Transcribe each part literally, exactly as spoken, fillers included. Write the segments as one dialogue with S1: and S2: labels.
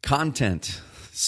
S1: Content.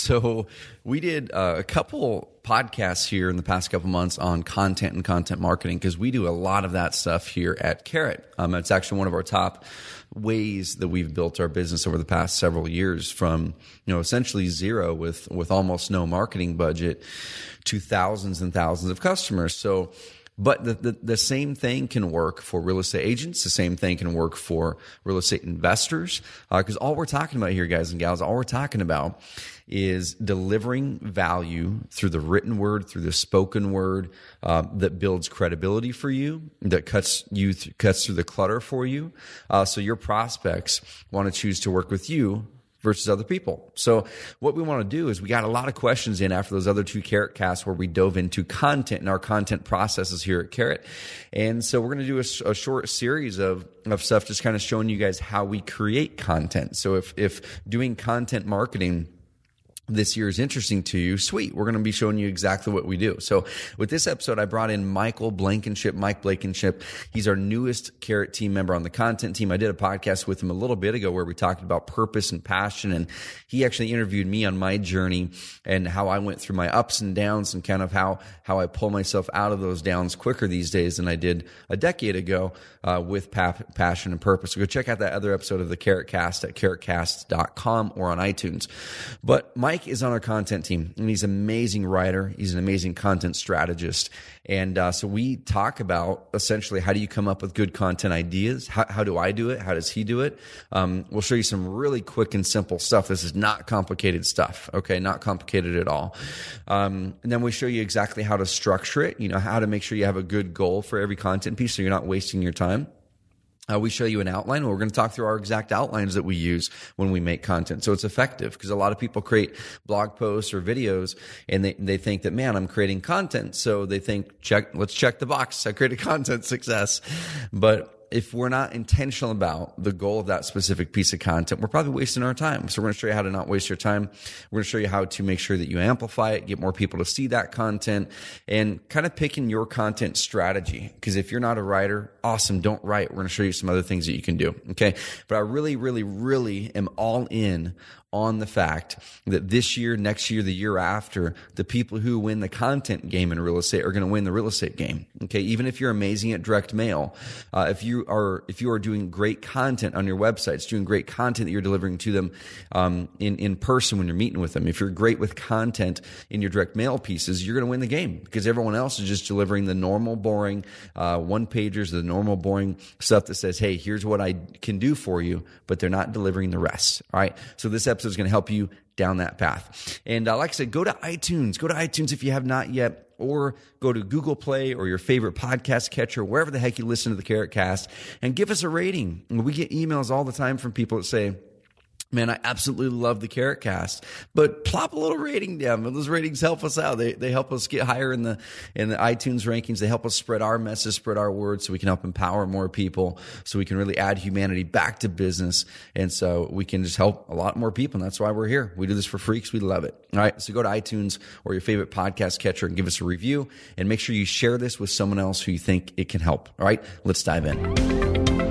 S1: So we did uh, a couple podcasts here in the past couple months on content and content marketing because we do a lot of that stuff here at Carrot. Um, it's actually one of our top ways that we've built our business over the past several years, from you know essentially zero with with almost no marketing budget to thousands and thousands of customers. So. But the, the, the same thing can work for real estate agents. The same thing can work for real estate investors. Because uh, all we're talking about here, guys and gals, all we're talking about is delivering value through the written word, through the spoken word, uh, that builds credibility for you, that cuts you th- cuts through the clutter for you. Uh, so your prospects want to choose to work with you versus other people. So what we want to do is we got a lot of questions in after those other two Carrot casts where we dove into content and our content processes here at Carrot. And so we're going to do a, a short series of, of stuff just kind of showing you guys how we create content. So if, if doing content marketing this year is interesting to you, sweet. We're going to be showing you exactly what we do. So with this episode, I brought in Michael Blankenship, Mike Blankenship. He's our newest Carrot team member on the content team. I did a podcast with him a little bit ago where we talked about purpose and passion, and he actually interviewed me on my journey and how I went through my ups and downs and kind of how, how I pull myself out of those downs quicker these days than I did a decade ago uh, with pa- passion and purpose. So go check out that other episode of the Carrot Cast at carrot cast dot com or on iTunes. But Mike is on our content team, and he's an amazing writer. He's an amazing content strategist. And uh, so we talk about essentially how do you come up with good content ideas? How, how do I do it? How does he do it? Um, we'll show you some really quick and simple stuff. This is not complicated stuff, okay? Not complicated at all. Um, and then we show you exactly how to structure it, you know, how to make sure you have a good goal for every content piece so you're not wasting your time. Uh, we show you an outline, and we're going to talk through our exact outlines that we use when we make content. So it's effective because a lot of people create blog posts or videos and they, they think that, man, I'm creating content. So they think, check, let's check the box. I created content, success. But if we're not intentional about the goal of that specific piece of content, we're probably wasting our time. So we're going to show you how to not waste your time. We're going to show you how to make sure that you amplify it, get more people to see that content, and kind of picking your content strategy. Because if you're not a writer, awesome, don't write. We're going to show you some other things that you can do. Okay. But I really, really, really am all in on the fact that this year, next year, the year after, the people who win the content game in real estate are going to win the real estate game. Okay, even if you're amazing at direct mail, uh, if you are if you are doing great content on your websites, doing great content that you're delivering to them um, in in person when you're meeting with them, if you're great with content in your direct mail pieces, you're going to win the game because everyone else is just delivering the normal, boring uh, one pagers, the normal, boring stuff that says, "Hey, here's what I can do for you," but they're not delivering the rest. All right, so this episode is going to help you down that path. And uh, like I said, go to iTunes. Go to iTunes if you have not yet, or go to Google Play or your favorite podcast catcher, wherever the heck you listen to the Carrot Cast, and give us a rating. We get emails all the time from people that say, man, I absolutely love the Carrot Cast, but plop a little rating down. Those ratings help us out. They they help us get higher in the in the iTunes rankings. They help us spread our message, spread our words, so we can help empower more people, so we can really add humanity back to business, and so we can just help a lot more people. And that's why we're here. We do this for free because we love it. All right, so go to iTunes or your favorite podcast catcher and give us a review, and make sure you share this with someone else who you think it can help. All right, let's dive in.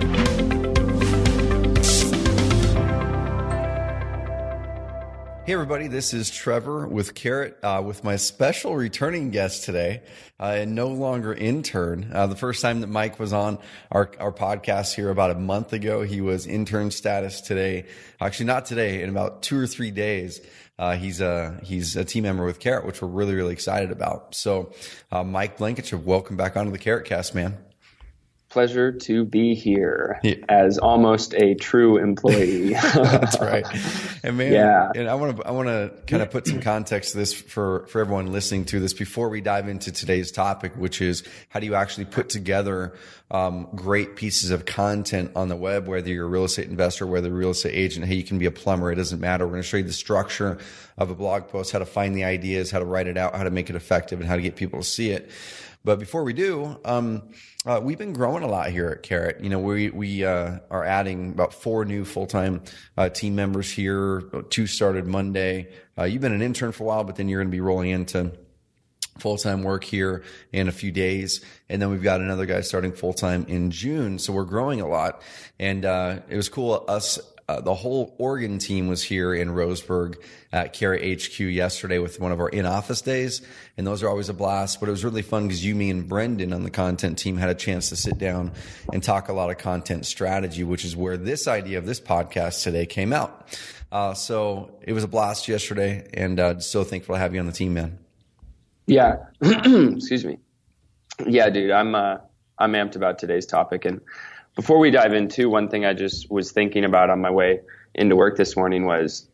S1: Hey everybody, this is Trevor with Carrot, uh, with my special returning guest today, uh, and no longer intern. Uh, the first time that Mike was on our, our podcast here about a month ago, he was intern status. Today. Actually, not today, in about two or three days. Uh, he's a, he's a team member with Carrot, which we're really, really excited about. So, uh, Mike Blankenship, welcome back onto the Carrot Cast, man.
S2: Pleasure to be here yeah. as almost a true employee.
S1: That's right. And man,
S2: yeah.
S1: and I want to I want to kind of put some context to this for for everyone listening to this before we dive into today's topic, which is how do you actually put together um, great pieces of content on the web, whether you're a real estate investor, whether you're a real estate agent. Hey, you can be a plumber. It doesn't matter. We're going to show you the structure of a blog post, how to find the ideas, how to write it out, how to make it effective, and how to get people to see it. But before we do, um, uh, we've been growing a lot here at Carrot. You know, we we uh, are adding about four new full-time uh, team members here. Two started Monday. Uh, you've been an intern for a while, but then you're going to be rolling into full-time work here in a few days. And then we've got another guy starting full-time in June. So we're growing a lot. And uh, it was cool us uh, the whole Oregon team was here in Roseburg at Carrot H Q yesterday with one of our in-office days, and those are always a blast. But it was really fun because you, me, and Brendan on the content team had a chance to sit down and talk a lot of content strategy, which is where this idea of this podcast today came out. Uh, so it was a blast yesterday, and uh, so thankful to have you on the team, man.
S2: Yeah. Excuse me. Yeah, dude, I'm uh, I'm amped about today's topic. And before we dive into, one thing I just was thinking about on my way into work this morning was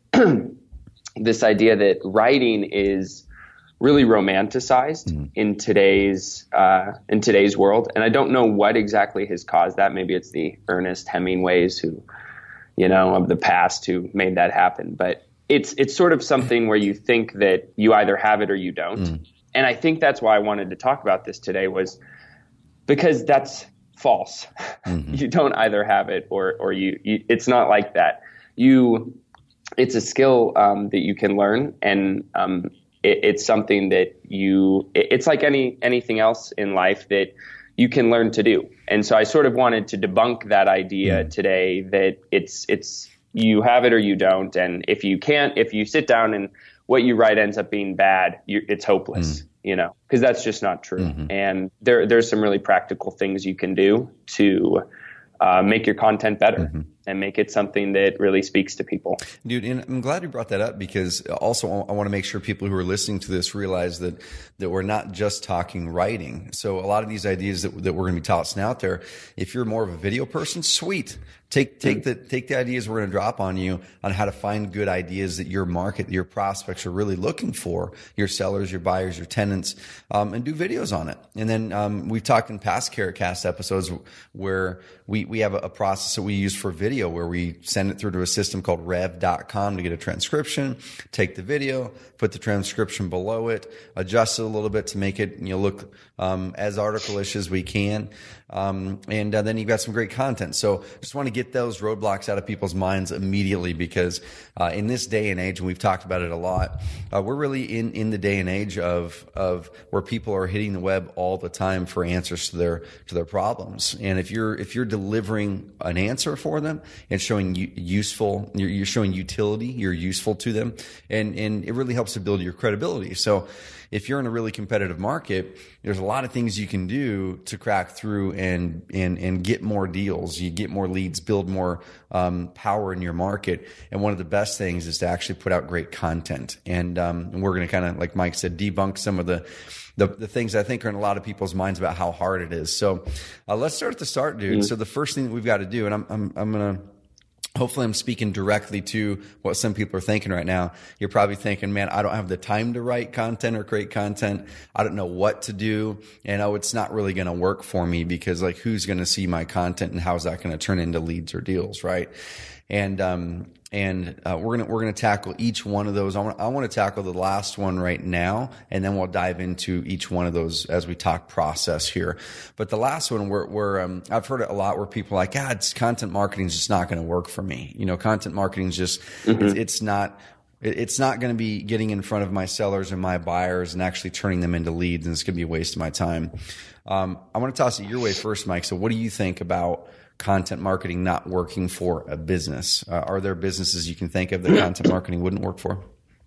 S2: this idea that writing is really romanticized mm-hmm. in today's uh, in today's world. And I don't know what exactly has caused that. Maybe it's the Ernest Hemingways who, you know, of the past who made that happen. But it's it's sort of something where you think that you either have it or you don't. Mm. And I think that's why I wanted to talk about this today, was because that's false. Mm-hmm. You don't either have it or or you, you. It's not like that. You, it's a skill um, that you can learn, and um, it, it's something that you. It, it's like any anything else in life that you can learn to do. And so I sort of wanted to debunk that idea mm. today that it's it's you have it or you don't, and if you can't, if you sit down and what you write ends up being bad, you, it's hopeless, mm. you know, because that's just not true. Mm-hmm. And there, there's some really practical things you can do to uh, make your content better mm-hmm. and make it something that really speaks to people.
S1: Dude, and I'm glad you brought that up, because also I want to make sure people who are listening to this realize that that we're not just talking writing. So a lot of these ideas that, that we're going to be tossing out there, if you're more of a video person, sweet. Take take the take the ideas we're going to drop on you on how to find good ideas that your market, your prospects are really looking for, your sellers, your buyers, your tenants, um, and do videos on it. And then um, we've talked in past CarrotCast episodes where we we have a, a process that we use for video where we send it through to a system called rev dot com to get a transcription, take the video, put the transcription below it, adjust it a little bit to make it, you know, look um, as article-ish as we can. Um, and uh, then you've got some great content. So just want to get those roadblocks out of people's minds immediately, because uh, in this day and age, and we've talked about it a lot, uh, we're really in, in the day and age of of where people are hitting the web all the time for answers to their to their problems. And if you're if you're delivering an answer for them and showing you useful, you're, you're showing utility, you're useful to them, and and it really helps to build your credibility. So if you're in a really competitive market, there's a lot of things you can do to crack through and and and get more deals. You get more leads, build more um, power in your market. And one of the best things is to actually put out great content. And, um, and we're going to kind of, like Mike said, debunk some of the, the the things I think are in a lot of people's minds about how hard it is. So uh, let's start at the start, dude. Mm-hmm. So the first thing that we've got to do, and I'm I'm I'm gonna. Hopefully I'm speaking directly to what some people are thinking right now. You're probably thinking, man, I don't have the time to write content or create content. I don't know what to do. And oh, it's not really going to work for me, because like, who's going to see my content and how's that going to turn into leads or deals? Right. And, um, and, uh, we're going to, we're going to tackle each one of those. I want, I want to tackle the last one right now, and then we'll dive into each one of those as we talk process here. But the last one, where, where, um, I've heard it a lot where people are like, God, it's content marketing is just not going to work for me. You know, content marketing is just, mm-hmm. it's, it's not, it's not going to be getting in front of my sellers and my buyers and actually turning them into leads. And it's going to be a waste of my time. Um, I want to toss it your way first, Mike. So what do you think about content marketing not working for a business? Uh, are there businesses you can think of that content marketing wouldn't work for?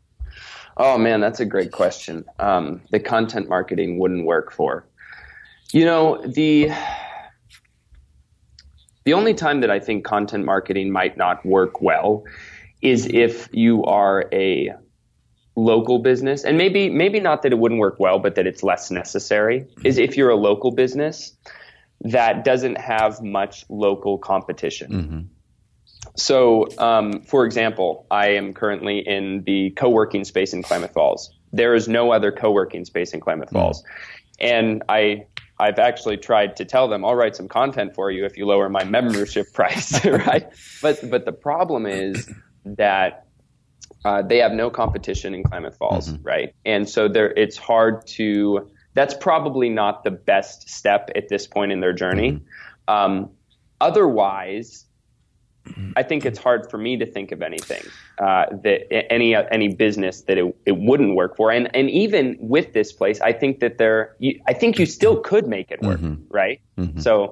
S2: Oh man, that's a great question. Um, the content marketing wouldn't work for. You know, the the only time that I think content marketing might not work well is if you are a local business, and maybe maybe not that it wouldn't work well, but that it's less necessary, is if you're a local business that doesn't have much local competition. Mm-hmm. So, um, for example, I am currently in the co-working space in Klamath Falls. There is no other co-working space in Klamath mm-hmm. Falls. And I, I've actually tried to tell them, I'll write some content for you if you lower my membership price, right? But, but the problem is that uh, they have no competition in Klamath Falls, mm-hmm. right? And so there, it's hard to... That's probably not the best step at this point in their journey. Mm-hmm. Um, otherwise, I think it's hard for me to think of anything uh, that any any business that it, it wouldn't work for. And and even with this place, I think that there, you, I think you still could make it work, mm-hmm. right? Mm-hmm. So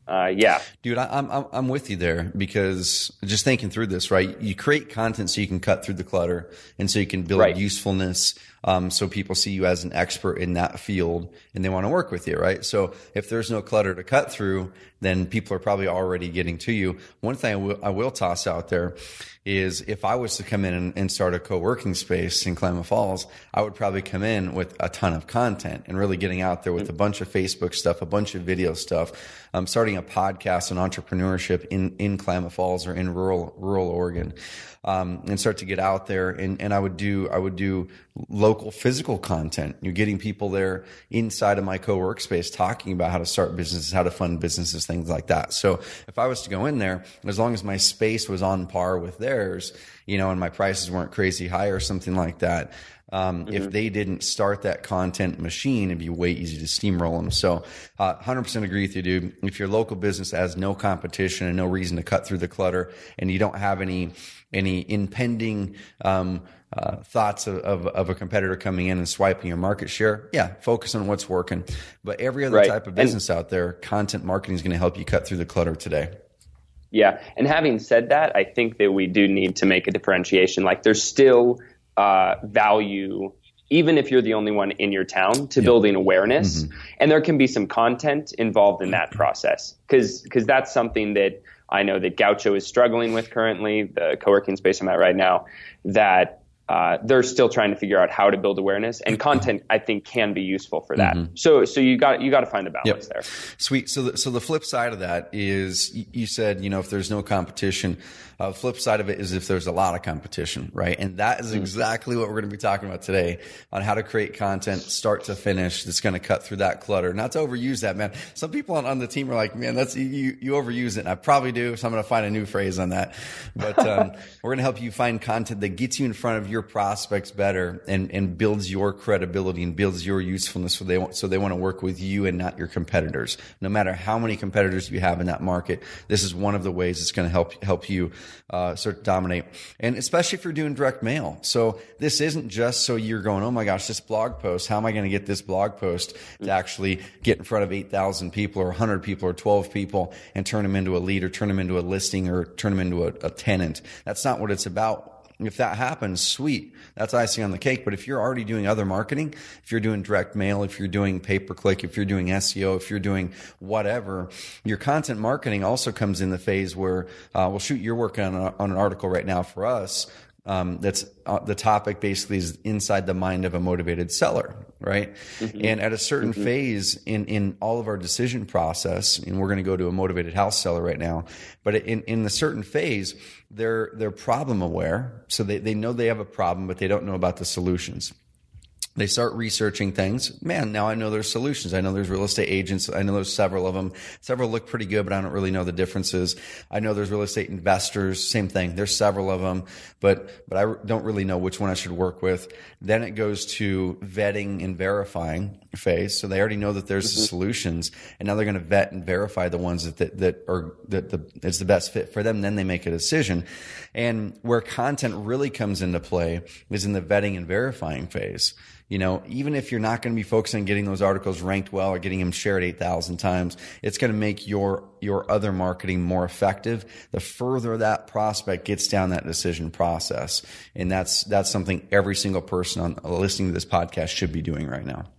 S2: uh, yeah.
S1: Dude, I, I'm, I'm, I'm with you there, because just thinking through this, right? You create content so you can cut through the clutter, and so you can build
S2: right.
S1: usefulness. Um, so people see you as an expert in that field and they want to work with you, right? So if there's no clutter to cut through, then people are probably already getting to you. One thing I will, I will toss out there is, if I was to come in and, and start a co-working space in Klamath Falls, I would probably come in with a ton of content and really getting out there with a bunch of Facebook stuff, a bunch of video stuff, um, starting a podcast on entrepreneurship in, in Klamath Falls or in rural, rural Oregon. Um, and start to get out there, and, and I would do, I would do local physical content. You're getting people there inside of my co-work space talking about how to start businesses, how to fund businesses, things like that. So if I was to go in there, as long as my space was on par with theirs, you know, and my prices weren't crazy high or something like that, Um, mm-hmm. if they didn't start that content machine, it'd be way easy to steamroll them. So, uh, one hundred percent agree with you, dude. If your local business has no competition and no reason to cut through the clutter, and you don't have any, any impending, um, uh, thoughts of, of, of a competitor coming in and swiping your market share, yeah, focus on what's working. But every other
S2: right.
S1: type of business and, out there, content marketing is going to help you cut through the clutter today.
S2: Yeah. And having said that, I think that we do need to make a differentiation. Like, there's still Uh, value, even if you're the only one in your town, to yep. building awareness. Mm-hmm. And there can be some content involved in that process, because because that's something that I know that Gaucho is struggling with currently, the co-working space I'm at right now, that uh, they're still trying to figure out how to build awareness, and content, I think, can be useful for that. Mm-hmm. So so you got you got to find the balance yep. there.
S1: Sweet. So the, so the flip side of that is, you said, you know, if there's no competition, Uh, the flip side of it is if there's a lot of competition, right? And that is exactly what we're going to be talking about today, on how to create content start to finish that's going to cut through that clutter. Not to overuse that, man. Some people on, on the team are like, man, that's you, you overuse it. And I probably do. So I'm going to find a new phrase on that. But um, we're going to help you find content that gets you in front of your prospects better, and, and builds your credibility and builds your usefulness, so they want, so they want to work with you and not your competitors. No matter how many competitors you have in that market, this is one of the ways it's going to help help you Uh, start to dominate. And especially if you're doing direct mail. So this isn't just so you're going, oh my gosh, this blog post, how am I going to get this blog post to actually get in front of eight thousand people or one hundred people or twelve people and turn them into a lead, or turn them into a listing, or turn them into a, a tenant. That's not what it's about. If that happens, sweet. That's icing on the cake. But if you're already doing other marketing, if you're doing direct mail, if you're doing pay-per-click, if you're doing S E O, if you're doing whatever, your content marketing also comes in the phase where, uh, well, shoot, you're working on, a, on an article right now for us. Um, that's uh, the topic basically is inside the mind of a motivated seller, right? Mm-hmm. And at a certain mm-hmm. phase in, in all of our decision process, and we're going to go to a motivated house seller right now, but in, in a certain phase, they're, they're problem aware. So they, they know they have a problem, but they don't know about the solutions. They start researching things. Man, now I know there's solutions. I know there's real estate agents. I know there's several of them. Several look pretty good, but I don't really know the differences. I know there's real estate investors. Same thing. There's several of them, but, but I don't really know which one I should work with. Then it goes to vetting and verifying phase. So they already know that there's mm-hmm. the solutions, and now they're going to vet and verify the ones that, that, that are, that the, it's the best fit for them. Then they make a decision. And where content really comes into play is in the vetting and verifying phase. You know, even if you're not going to be focusing on getting those articles ranked well or getting them shared eight thousand times, it's going to make your, your other marketing more effective the further that prospect gets down that decision process. And that's, that's something every single person on listening to this podcast should be doing right now.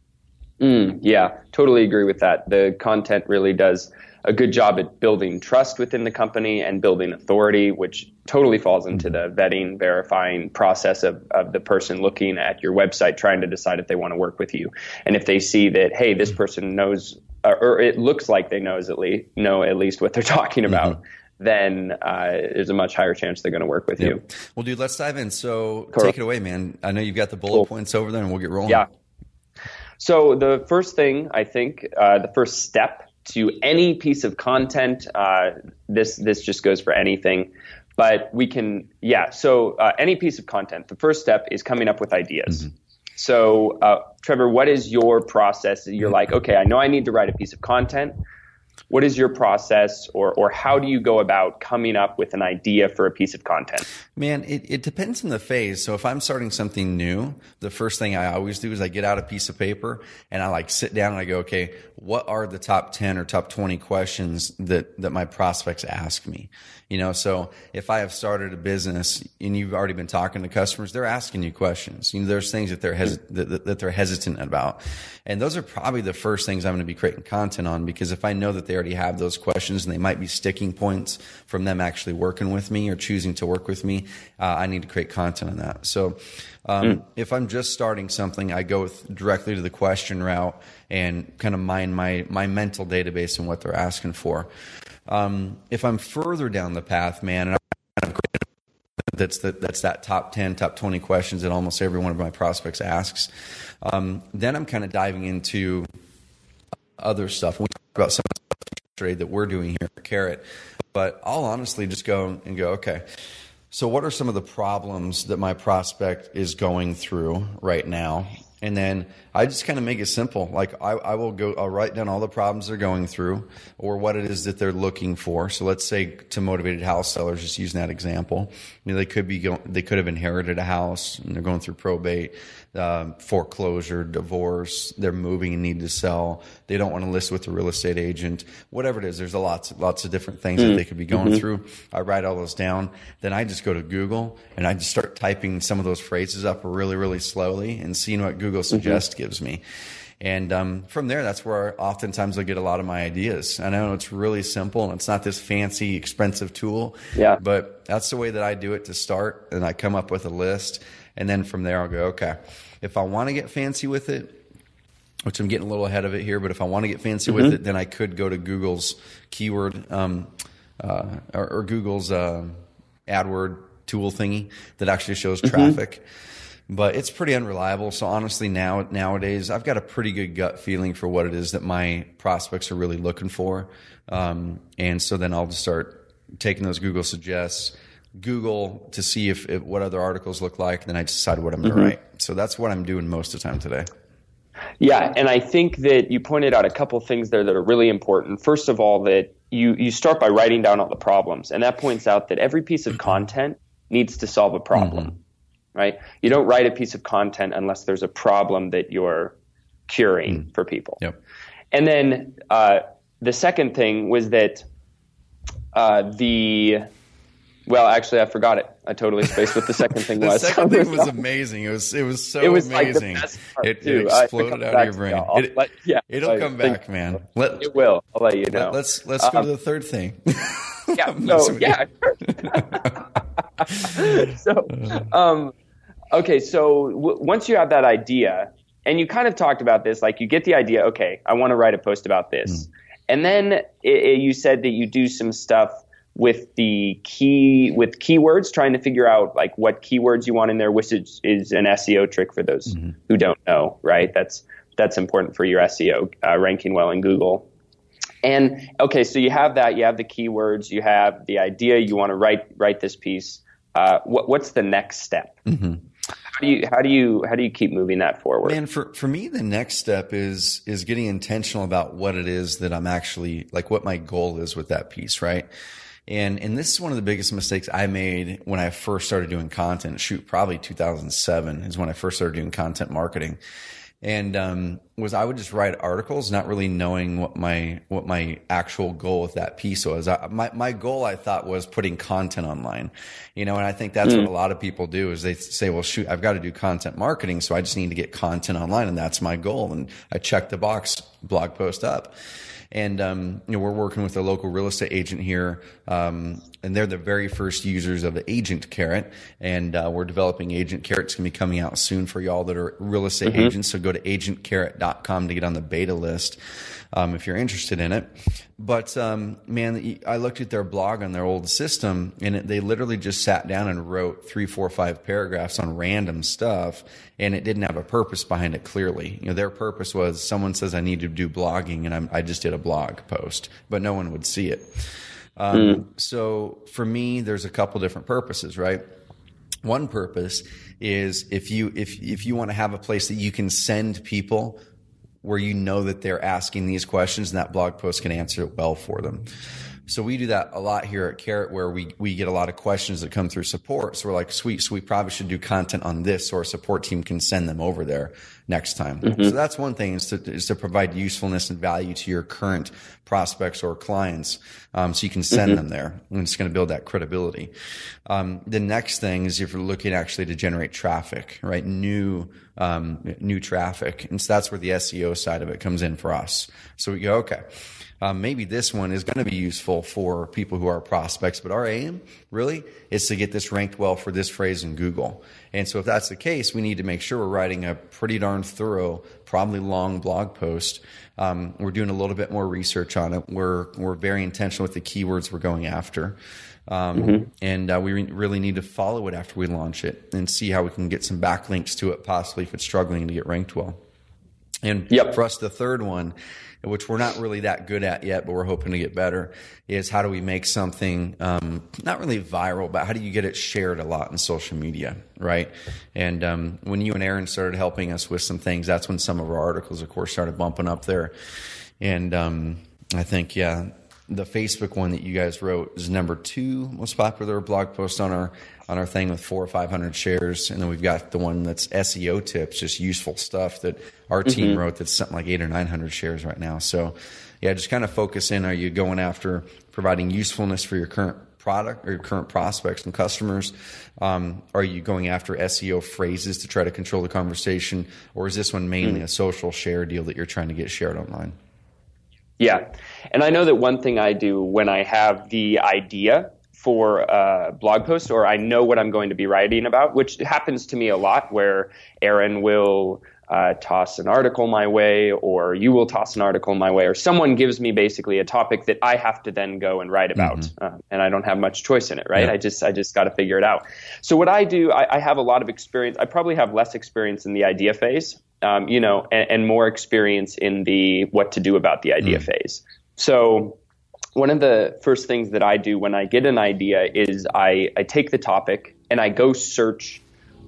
S2: Mm, yeah, totally agree with that. The content really does a good job at building trust within the company and building authority, which totally falls into the vetting, verifying process of, of the person looking at your website, trying to decide if they want to work with you. And if they see that, hey, this person knows, or, or it looks like they knows at least, know at least what they're talking about, mm-hmm. then uh, there's a much higher chance they're going to work with yep. you.
S1: Well, dude, let's dive in. So cool. Take it away, man. I know you've got the bullet cool. points over there, and we'll get rolling.
S2: Yeah. So the first thing, I think, uh, the first step to any piece of content, uh, this this just goes for anything, but we can, yeah, so uh, any piece of content, the first step is coming up with ideas. Mm-hmm. So uh, Trevor, what is your process? You're mm-hmm. like, okay, I know I need to write a piece of content. What is your process, or or how do you go about coming up with an idea for a piece of content?
S1: Man, it, it depends on the phase. So if I'm starting something new, the first thing I always do is I get out a piece of paper and I like sit down and I go, okay, what are the top ten or top twenty questions that, that my prospects ask me? You know, so if I have started a business and you've already been talking to customers, they're asking you questions. You know, there's things that they're hes- that, that they're hesitant about. And those are probably the first things I'm going to be creating content on, because if I know that they already have those questions and they might be sticking points from them actually working with me or choosing to work with me, uh, I need to create content on that. So um, mm. if I'm just starting something, I go with directly to the question route and kind of mine my, my mental database and what they're asking for. Um, if I'm further down the path, man, and I'm that's the, that's that top ten, top twenty questions that almost every one of my prospects asks, um, then I'm kind of diving into other stuff. We talked about some of the trade that we're doing here at Carrot, but I'll honestly just go and go, okay, so what are some of the problems that my prospect is going through right now? And then I just kind of make it simple. Like I, I will go, I'll write down all the problems they're going through or what it is that they're looking for. So let's say to motivated house sellers, just using that example, you know, they could be going, they could have inherited a house and they're going through probate, um, foreclosure, divorce. They're moving and need to sell. They don't want to list with a real estate agent, whatever it is. There's a lots, lots of different things mm-hmm. that they could be going mm-hmm. through. I write all those down. Then I just go to Google and I just start typing some of those phrases up really, really slowly and seeing what Google Suggest mm-hmm. gives me. And um, from there, that's where oftentimes I get a lot of my ideas. I know it's really simple and it's not this fancy, expensive tool,
S2: yeah.
S1: but that's the way that I do it to start. And I come up with a list. And then from there, I'll go, okay, if I want to get fancy with it, which I'm getting a little ahead of it here, but if I want to get fancy mm-hmm. with it, then I could go to Google's keyword um, uh, or, or Google's uh, AdWord tool thingy that actually shows mm-hmm. traffic. But it's pretty unreliable. So honestly, now nowadays, I've got a pretty good gut feeling for what it is that my prospects are really looking for. Um, and so then I'll just start taking those Google Suggests, Google to see if, if what other articles look like, and then I decide what I'm going to mm-hmm. write. So that's what I'm doing most of the time today.
S2: Yeah, and I think that you pointed out a couple things there that are really important. First of all, that you, you start by writing down all the problems, and that points out that every piece of content needs to solve a problem. Mm-hmm. Right? You don't write a piece of content unless there's a problem that you're curing mm. for people.
S1: Yep.
S2: And then uh, the second thing was that uh, the well, actually, I forgot it. I totally spaced what the second thing
S1: the
S2: was.
S1: The second thing was amazing. It was it was so
S2: it was
S1: amazing.
S2: Like the best part
S1: it,
S2: too.
S1: it exploded out of your brain. It,
S2: let, yeah,
S1: it'll come back, man.
S2: Let, it will. I'll let you know.
S1: Let, let's let's um, go to the third thing.
S2: Yeah. So yeah. so, um, okay. So w- once you have that idea, and you kind of talked about this, like you get the idea. Okay, I want to write a post about this, mm. and then it, it, you said that you do some stuff with the key with keywords, trying to figure out like what keywords you want in there, which is, is an S E O trick for those mm-hmm. who don't know. Right? That's that's important for your S E O, uh, ranking well in Google. And okay, so you have that, you have the keywords, you have the idea, you want to write write this piece. Uh, what, what's the next step? Mm-hmm. How do you how do you how do you keep moving that forward?
S1: Man, for for me, the next step is is getting intentional about what it is that I'm actually like, what my goal is with that piece, right? And and this is one of the biggest mistakes I made when I first started doing content. Shoot, probably two thousand seven is when I first started doing content marketing. And um, was I would just write articles, not really knowing what my what my actual goal with that piece was. I, my my goal, I thought, was putting content online, you know. And I think that's mm. what a lot of people do is they say, "Well, shoot, I've got to do content marketing, so I just need to get content online, and that's my goal." And I check the box, blog post up. And, um, you know, we're working with a local real estate agent here. Um, and they're the very first users of the Agent Carrot. And, uh, we're developing Agent Carrot. It's going to be coming out soon for y'all that are real estate mm-hmm. agents. So go to agent carrot dot com to get on the beta list. Um, if you're interested in it. But, um, man, I looked at their blog on their old system, and it, they literally just sat down and wrote three, four, five paragraphs on random stuff, and it didn't have a purpose behind it clearly. You know, their purpose was someone says I need to do blogging, and I'm, I just did a blog post, but no one would see it. Um, mm. So for me, there's a couple different purposes, right? One purpose is if you, if, if you want to have a place that you can send people where you know that they're asking these questions and that blog post can answer it well for them. So we do that a lot here at Carrot, where we, we get a lot of questions that come through support. So we're like, sweet, so we probably should do content on this, so our support team can send them over there next time. Mm-hmm. So that's one thing, is to, is to provide usefulness and value to your current prospects or clients. Um, so you can send mm-hmm. them there, and it's going to build that credibility. Um, the next thing is if you're looking actually to generate traffic, right? New, um, new traffic. And so that's where the S E O side of it comes in for us. So we go, okay. Um, maybe this one is going to be useful for people who are prospects, but our aim really is to get this ranked well for this phrase in Google. And so if that's the case, we need to make sure we're writing a pretty darn thorough, probably long blog post. Um, we're doing a little bit more research on it. We're, we're very intentional with the keywords we're going after. Um, mm-hmm. And uh, we re- really need to follow it after we launch it and see how we can get some backlinks to it, possibly if it's struggling to get ranked well. And yep. for us, the third one, which we're not really that good at yet, but we're hoping to get better, is how do we make something um, not really viral, but how do you get it shared a lot in social media, right? And um, when you and Aaron started helping us with some things, that's when some of our articles, of course, started bumping up there. And um, I think, yeah, the Facebook one that you guys wrote is number two most popular blog post on our on our thing, with four or five hundred shares, and then we've got the one that's S E O tips, just useful stuff that our team mm-hmm. wrote, that's something like eight or nine hundred shares right now. So, yeah, just kind of focus in. Are you going after providing usefulness for your current product or your current prospects and customers? Um, are you going after S E O phrases to try to control the conversation, or is this one mainly mm-hmm. a social share deal that you're trying to get shared online?
S2: Yeah. And I know that one thing I do when I have the idea for a blog post, or I know what I'm going to be writing about, which happens to me a lot, where Aaron will uh, toss an article my way, or you will toss an article my way, or someone gives me basically a topic that I have to then go and write about. Mm-hmm. Uh, and I don't have much choice in it, right? Yeah. I just, I just got to figure it out. So what I do, I, I have a lot of experience. I probably have less experience in the idea phase. Um, you know, and, and more experience in the what to do about the idea mm. phase. So one of the first things that I do when I get an idea is I, I take the topic and I go search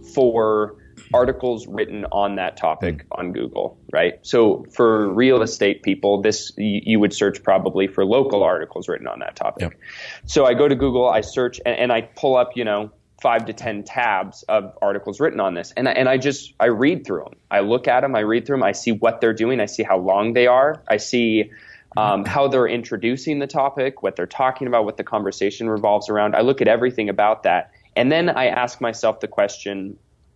S2: for articles written on that topic mm. on Google, right? So for real estate people, this you, you would search probably for local articles written on that topic. Yep. So I go to Google, I search, and, and I pull up, you know, five to ten tabs of articles written on this. And I, and I just, I read through them. I look at them, I read through them, I see what they're doing, I see how long they are, I see um, how they're introducing the topic, what they're talking about, what the conversation revolves around. I look at everything about that. And then I ask myself the question,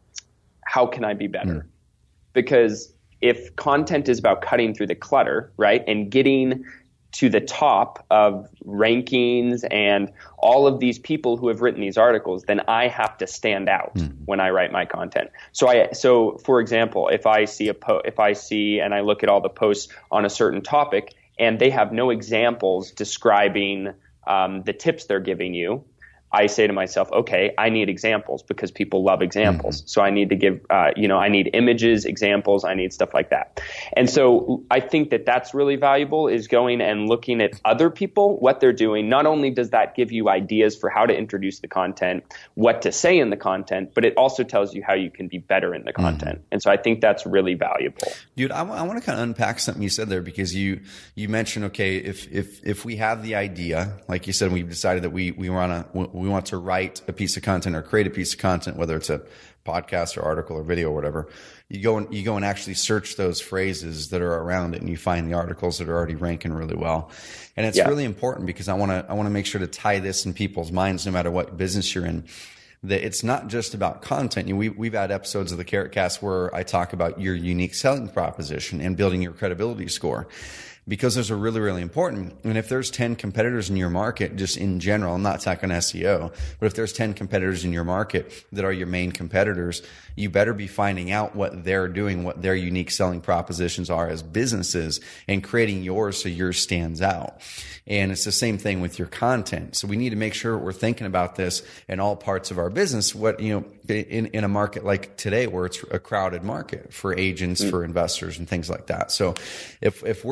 S2: how can I be better? Mm. Because if content is about cutting through the clutter, right, and getting to the top of rankings and all of these people who have written these articles, then I have to stand out mm. when I write my content. So I, so for example, if I see a po- if I see and I look at all the posts on a certain topic and they have no examples describing um, the tips they're giving you, I say to myself, okay, I need examples, because people love examples. Mm-hmm. So I need to give, uh, you know, I need images, examples, I need stuff like that. And so I think that that's really valuable, is going and looking at other people, what they're doing. Not only does that give you ideas for how to introduce the content, what to say in the content, but it also tells you how you can be better in the content. Mm-hmm. And so I think that's really valuable.
S1: Dude, I, w- I want to kind of unpack something you said there, because you, you mentioned, okay, if, if, if we have the idea, like you said, we've decided that we, we want to, we want to write a piece of content or create a piece of content, whether it's a podcast or article or video or whatever, you go and you go and actually search those phrases that are around it, and you find the articles that are already ranking really well. And it's yeah. really important, because I want to I want to make sure to tie this in people's minds, no matter what business you're in, that it's not just about content. You know, we, we've had episodes of the Carrot Cast where I talk about your unique selling proposition and building your credibility score, because those are really, really important. And if there's ten competitors in your market, just in general, I'm not talking S E O, but if there's ten competitors in your market that are your main competitors, you better be finding out what they're doing, what their unique selling propositions are as businesses, and creating yours so yours stands out. And it's the same thing with your content. So we need to make sure we're thinking about this in all parts of our business. What, you know, in, in a market like today, where it's a crowded market for agents, mm. for investors and things like that. So if, if we're just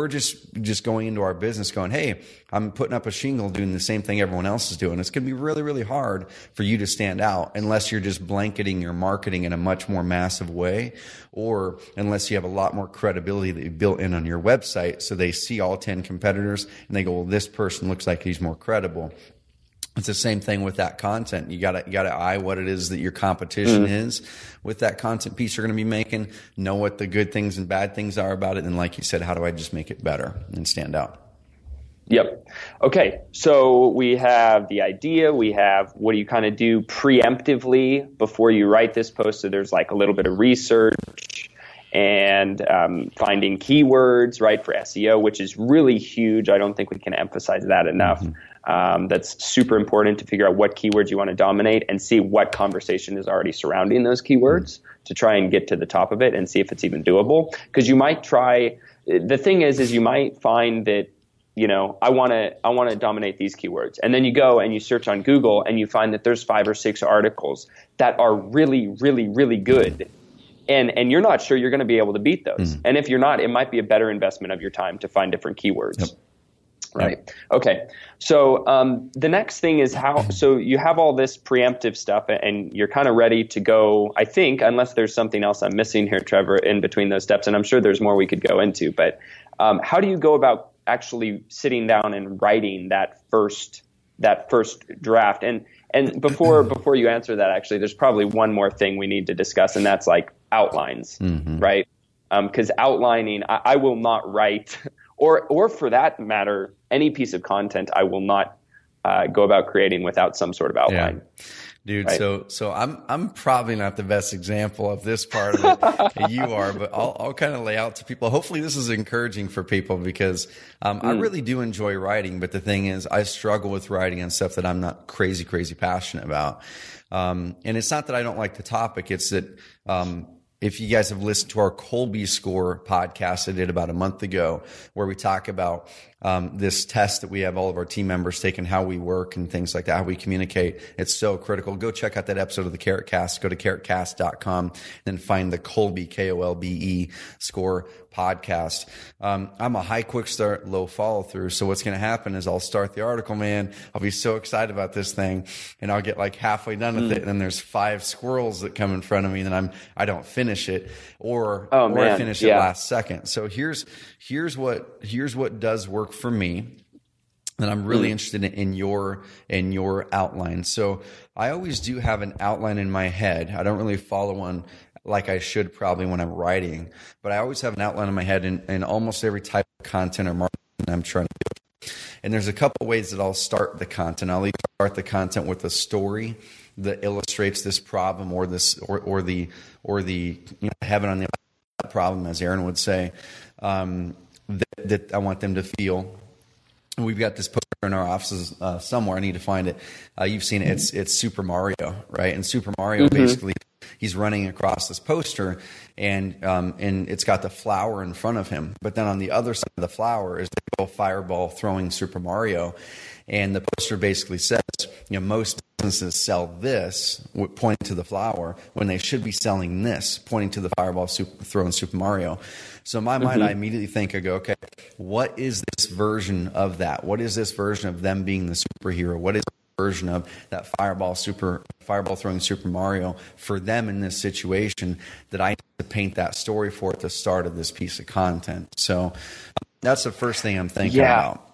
S1: just just going into our business going, hey, I'm putting up a shingle doing the same thing everyone else is doing. It's going to be really, really hard for you to stand out unless you're just blanketing your marketing in a much more massive way, or unless you have a lot more credibility that you built in on your website so they see all ten competitors and they go, well, this person looks like he's more credible. It's the same thing with that content. You gotta, you gotta eye what it is that your competition mm. is with that content piece you're going to be making, know what the good things and bad things are about it. And like you said, how do I just make it better and stand out?
S2: Yep. Okay. So we have the idea, we have what do you kind of do preemptively before you write this post. So there's like a little bit of research and um, finding keywords, right, for S E O, which is really huge. I don't think we can emphasize that enough. Mm-hmm. Um, that's super important to figure out what keywords you want to dominate and see what conversation is already surrounding those keywords to try and get to the top of it and see if it's even doable. Because you might try, the thing is, is you might find that, you know, I want to, I want to dominate these keywords. And then you go and you search on Google and you find that there's five or six articles that are really, really, really good. And, and you're not sure you're going to be able to beat those. Mm. And if you're not, it might be a better investment of your time to find different keywords. Yep. Right. Yep. Okay. So um, the next thing is how, so you have all this preemptive stuff and you're kind of ready to go, I think, unless there's something else I'm missing here, Trevor, in between those steps. And I'm sure there's more we could go into, but um, how do you go about actually sitting down and writing that first, that first draft? And, and before, before you answer that, actually, there's probably one more thing we need to discuss, and that's like outlines, mm-hmm. right? Um, 'cause outlining, I, I will not write Or, or for that matter, any piece of content I will not uh, go about creating without some sort of outline.
S1: Yeah. Dude, right? so so I'm I'm probably not the best example of this part of it. You are, but I'll I'll kind of lay out to people. Hopefully, this is encouraging for people because um, mm. I really do enjoy writing. But the thing is, I struggle with writing on stuff that I'm not crazy crazy passionate about. Um, and it's not that I don't like the topic; it's that. Um, If you guys have listened to our Kolbe Score podcast I did about a month ago, where we talk about um, this test that we have all of our team members taking, how we work and things like that, how we communicate, it's so critical. Go check out that episode of the Carrot Cast. Go to carrot cast dot com and then find the Kolbe, K O L B E, Score podcast. Um, I'm a high quick start, low follow through. So what's going to happen is I'll start the article, man. I'll be so excited about this thing and I'll get like halfway done with mm. it. And then there's five squirrels that come in front of me and I'm, I don't finish it or,
S2: oh,
S1: or I finish yeah. it last second. So here's, here's what, here's what does work for me. And I'm really mm. interested in, in your, in your outline. So I always do have an outline in my head. I don't really follow one like I should probably when I'm writing, but I always have an outline in my head in, in almost every type of content or marketing I'm trying to do. And there's a couple ways that I'll start the content. I'll either start the content with a story that illustrates this problem or this, or, or the, or the, you know, heaven on the problem, as Aaron would say, um, that, that I want them to feel. We've got this poster in our offices uh, somewhere. I need to find it. Uh, you've seen it. It's it's Super Mario, right? And Super Mario mm-hmm. basically, he's running across this poster, and um, and it's got the flower in front of him. But then on the other side of the flower is the little fireball throwing Super Mario, and the poster basically says, you know, most businesses sell this, pointing to the flower, when they should be selling this, pointing to the fireball super, throwing Super Mario. So in my mind, mm-hmm. I immediately think, I go, okay, what is this version of that? What is this version of them being the superhero? What is the version of that fireball super fireball throwing Super Mario for them in this situation that I need to paint that story for at the start of this piece of content? So that's the first thing I'm thinking
S2: yeah.
S1: about.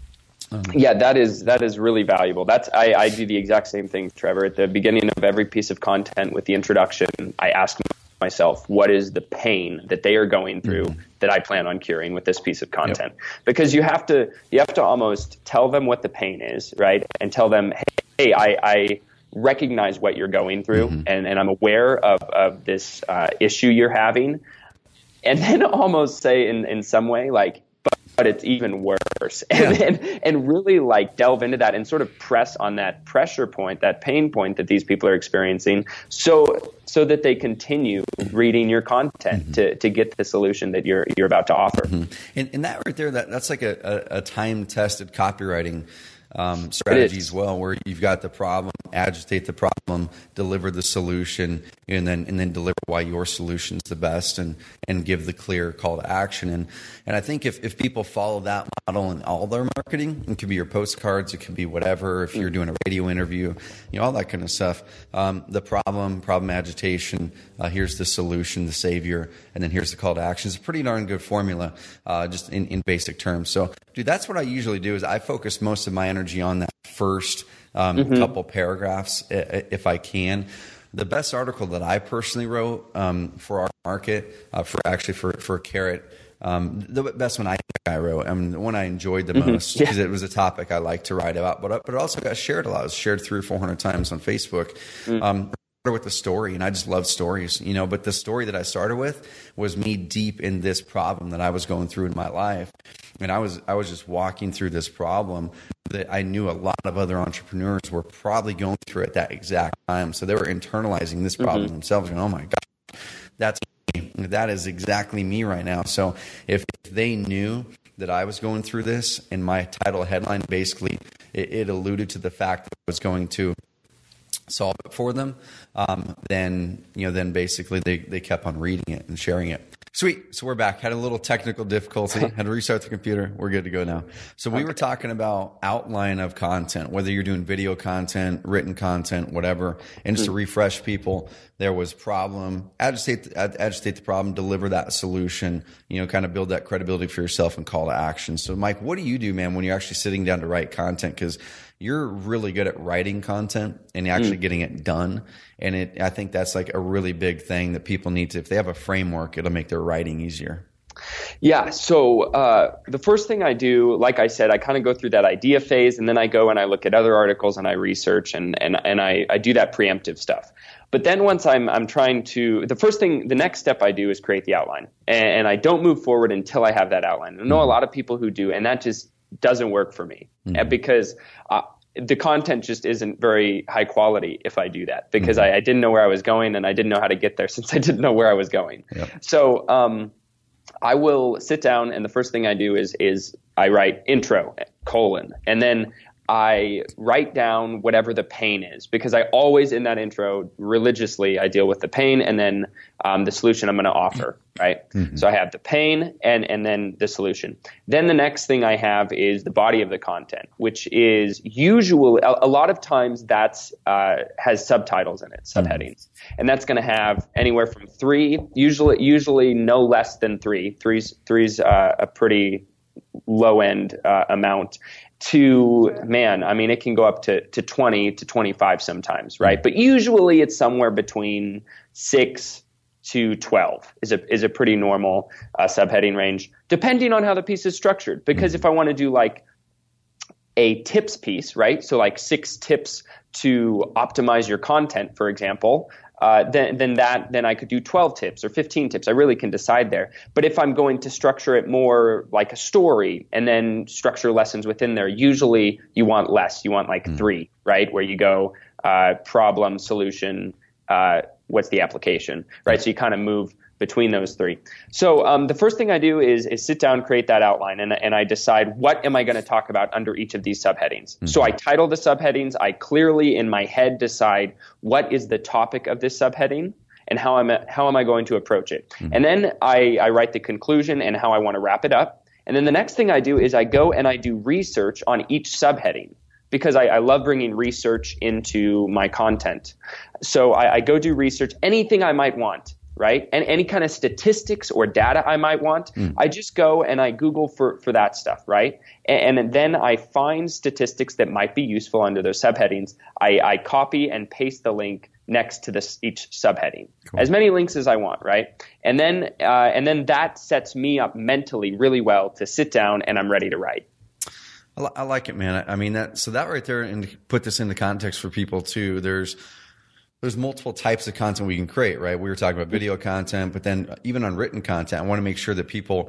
S1: Um,
S2: yeah, that is that is really valuable. That's I, I do the exact same thing, Trevor. At the beginning of every piece of content with the introduction, I ask myself, what is the pain that they are going through mm-hmm. that I plan on curing with this piece of content? Yep. Because you have to you have to almost tell them what the pain is, right? And tell them, hey, hey I, I recognize what you're going through, mm-hmm. and, and I'm aware of, of this uh, issue you're having. And then almost say in, in some way, like, but, but it's even worse. And, yeah. and and really like delve into that and sort of press on that pressure point, that pain point that these people are experiencing, so so that they continue reading your content mm-hmm. to, to get the solution that you're you're about to offer.
S1: Mm-hmm. And, and that right there, that that's like a, a, a time-tested copywriting um, strategy as well, where you've got the problem, agitate the problem, deliver the solution, and then and then deliver why your solution is the best, and and give the clear call to action. And and I think if, if people follow that model in all their marketing, it could be your postcards, it could be whatever, if you're doing a radio interview, you know, all that kind of stuff. Um, the problem, problem agitation, uh, here's the solution, the savior, and then here's the call to action. It's a pretty darn good formula, uh, just in, in basic terms. So, dude, that's what I usually do is I focus most of my energy on that first um, mm-hmm. couple paragraphs if I can. The best article that I personally wrote um, for our market, uh, for actually for, for Carrot, um, the best one I think I wrote, I mean, the one I enjoyed the
S2: mm-hmm.
S1: most because yeah. it was a topic I like to write about, but, but it also got shared a lot. It was shared three or four hundred times on Facebook. Mm. Um, with the story, and I just love stories, you know, but the story that I started with was me deep in this problem that I was going through in my life. And I was, I was just walking through this problem that I knew a lot of other entrepreneurs were probably going through at that exact time. So they were internalizing this problem mm-hmm. themselves, going, oh my God, that's me. That is exactly me right now. So if they knew that I was going through this, and my title headline, basically, it, it alluded to the fact that I was going to solve it for them, um, then, you know, then basically they, they kept on reading it and sharing it. Sweet. So we're back. Had a little technical difficulty. Had to restart the computer. We're good to go now. So we were talking about outline of content, whether you're doing video content, written content, whatever. And just to refresh people, there was problem, agitate, agitate the problem, deliver that solution, you know, kind of build that credibility for yourself and call to action. So Mike, what do you do, man, when you're actually sitting down to write content? Because you're really good at writing content and actually mm. getting it done. And it, I think that's like a really big thing that people need to, if they have a framework, it'll make their writing easier.
S2: Yeah. So uh, the first thing I do, like I said, I kind of go through that idea phase, and then I go and I look at other articles and I research and and, and I, I do that preemptive stuff. But then once I'm I'm trying to, the first thing, the next step I do is create the outline. And, and I don't move forward until I have that outline. I know a lot of people who do, and that just doesn't work for me mm-hmm. because uh, the content just isn't very high quality if I do that, because mm-hmm. I, I didn't know where I was going and I didn't know how to get there since I didn't know where I was going. Yep. So um, I will sit down, and the first thing I do is is I write intro, colon, and then I write down whatever the pain is, because I always, in that intro, religiously, I deal with the pain and then um, the solution I'm going to offer, right? Mm-hmm. So I have the pain and, and then the solution. Then the next thing I have is the body of the content, which is usually, a, a lot of times that's uh, has subtitles in it, subheadings. Mm-hmm. And that's going to have anywhere from three, usually usually no less than three. Three's, three's uh, a pretty low-end uh, amount. To, man, I mean, it can go up to, to twenty to twenty-five sometimes, right? But usually it's somewhere between six to twelve is a is a pretty normal uh, subheading range, depending on how the piece is structured. Because if I want to do like a tips piece, right? So like six tips to optimize your content, for example, Uh, then, then that, then I could do twelve tips or fifteen tips. I really can decide there. But if I'm going to structure it more like a story and then structure lessons within there, usually you want less. You want like mm. three, right? Where you go, uh, problem, solution, uh, what's the application, right? So you kind of move between those three. So um, the first thing I do is is sit down, create that outline, and, and I decide what am I going to talk about under each of these subheadings. Mm-hmm. So I title the subheadings. I clearly in my head decide what is the topic of this subheading and how am I, how am I going to approach it. Mm-hmm. And then I, I write the conclusion and how I want to wrap it up. And then the next thing I do is I go and I do research on each subheading, because I, I love bringing research into my content. So I, I go do research, anything I might want. Right? And any kind of statistics or data I might want, mm. I just go and I Google for, for that stuff, right? And, and then I find statistics that might be useful under those subheadings. I, I copy and paste the link next to this each subheading, cool. As many links as I want, right? And then uh, and then that sets me up mentally really well to sit down and I'm ready to write.
S1: I, I like it, man. I mean, that so that right there, and to put this into context for people too, there's There's multiple types of content we can create, right? We were talking about video content, but then even on written content, I want to make sure that people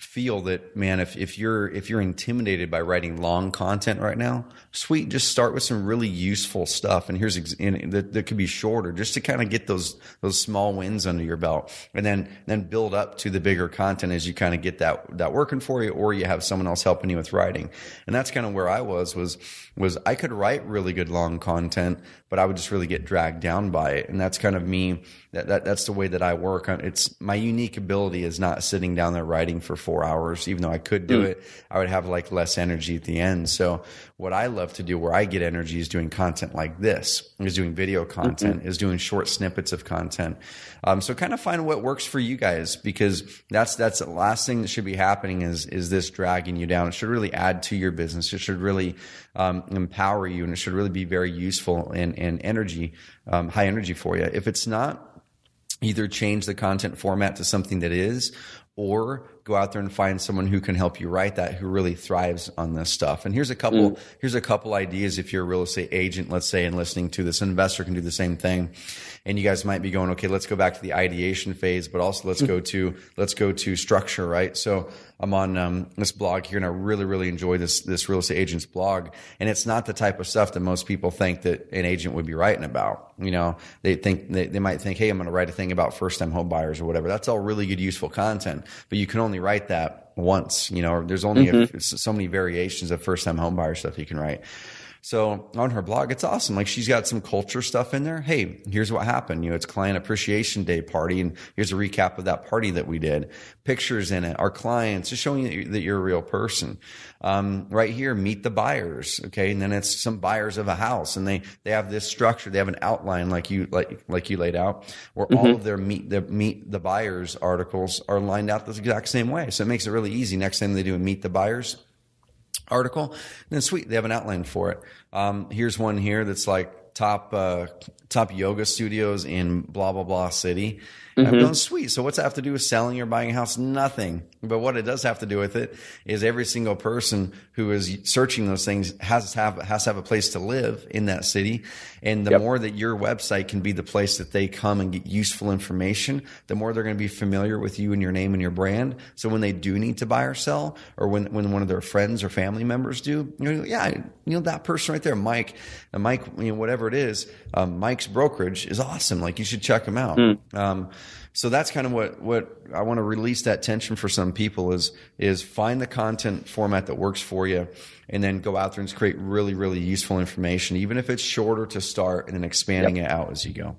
S1: feel that, man, if, if you're if you're intimidated by writing long content right now, sweet, just start with some really useful stuff. And here's ex- and that, that could be shorter, just to kind of get those those small wins under your belt, and then then build up to the bigger content as you kind of get that that working for you, or you have someone else helping you with writing. And that's kind of where I was was was I could write really good long content, but I would just really get dragged down by it. And that's kind of me. That, that that's the way that I work. It's my unique ability is not sitting down there writing for four hours. Even though I could do mm. it, I would have like less energy at the end. So what I love to do, where I get energy, is doing content like this, is doing video content, mm-hmm. is doing short snippets of content. Um, so kind of find what works for you guys, because that's that's the last thing that should be happening is is this dragging you down. It should really add to your business. It should really um, empower you, and it should really be very useful and and energy, um, high energy for you. If it's not, either change the content format to something that is, or go out there and find someone who can help you write that, who really thrives on this stuff. And here's a couple, mm. here's a couple ideas. If you're a real estate agent, let's say, and listening to this, an investor can do the same thing. And you guys might be going, okay, let's go back to the ideation phase, but also let's go to, let's go to structure, right? So I'm on um, this blog here, and I really, really enjoy this, this real estate agent's blog. And it's not the type of stuff that most people think that an agent would be writing about. You know, they think, they, they might think, hey, I'm going to write a thing about first time home buyers or whatever. That's all really good, useful content, but you can only write that once. You know, there's only mm-hmm. a, so many variations of first time home buyer stuff you can write. So on her blog, it's awesome. Like, she's got some culture stuff in there. Hey, here's what happened. You know, it's Client Appreciation Day party, and here's a recap of that party that we did. Pictures in it, our clients, just showing you that you're a real person. Um, right here, meet the buyers. Okay. And then it's some buyers of a house, and they, they have this structure. They have an outline like you, like, like you laid out, where mm-hmm. all of their meet the, meet the buyers articles are lined out the exact same way. So it makes it really easy. Next time they do a meet the buyers article, and then sweet, they have an outline for it. Um, here's one here that's like top uh, top yoga studios in blah blah blah city. Mm-hmm. I'm going, sweet. So what's that have to do with selling or buying a house? Nothing. But what it does have to do with it is every single person who is searching those things has to have, has to have a place to live in that city. And the yep. more that your website can be the place that they come and get useful information, the more they're going to be familiar with you and your name and your brand. So when they do need to buy or sell, or when, when one of their friends or family members do, you know, yeah, you know, that person right there, Mike, and Mike, you know, whatever it is, um, Mike's brokerage is awesome. Like, you should check him out. Mm. Um, So that's kind of what, what I want to release that tension for some people is, is find the content format that works for you, and then go out there and create really, really useful information, even if it's shorter to start, and then expanding yep. it out as you go.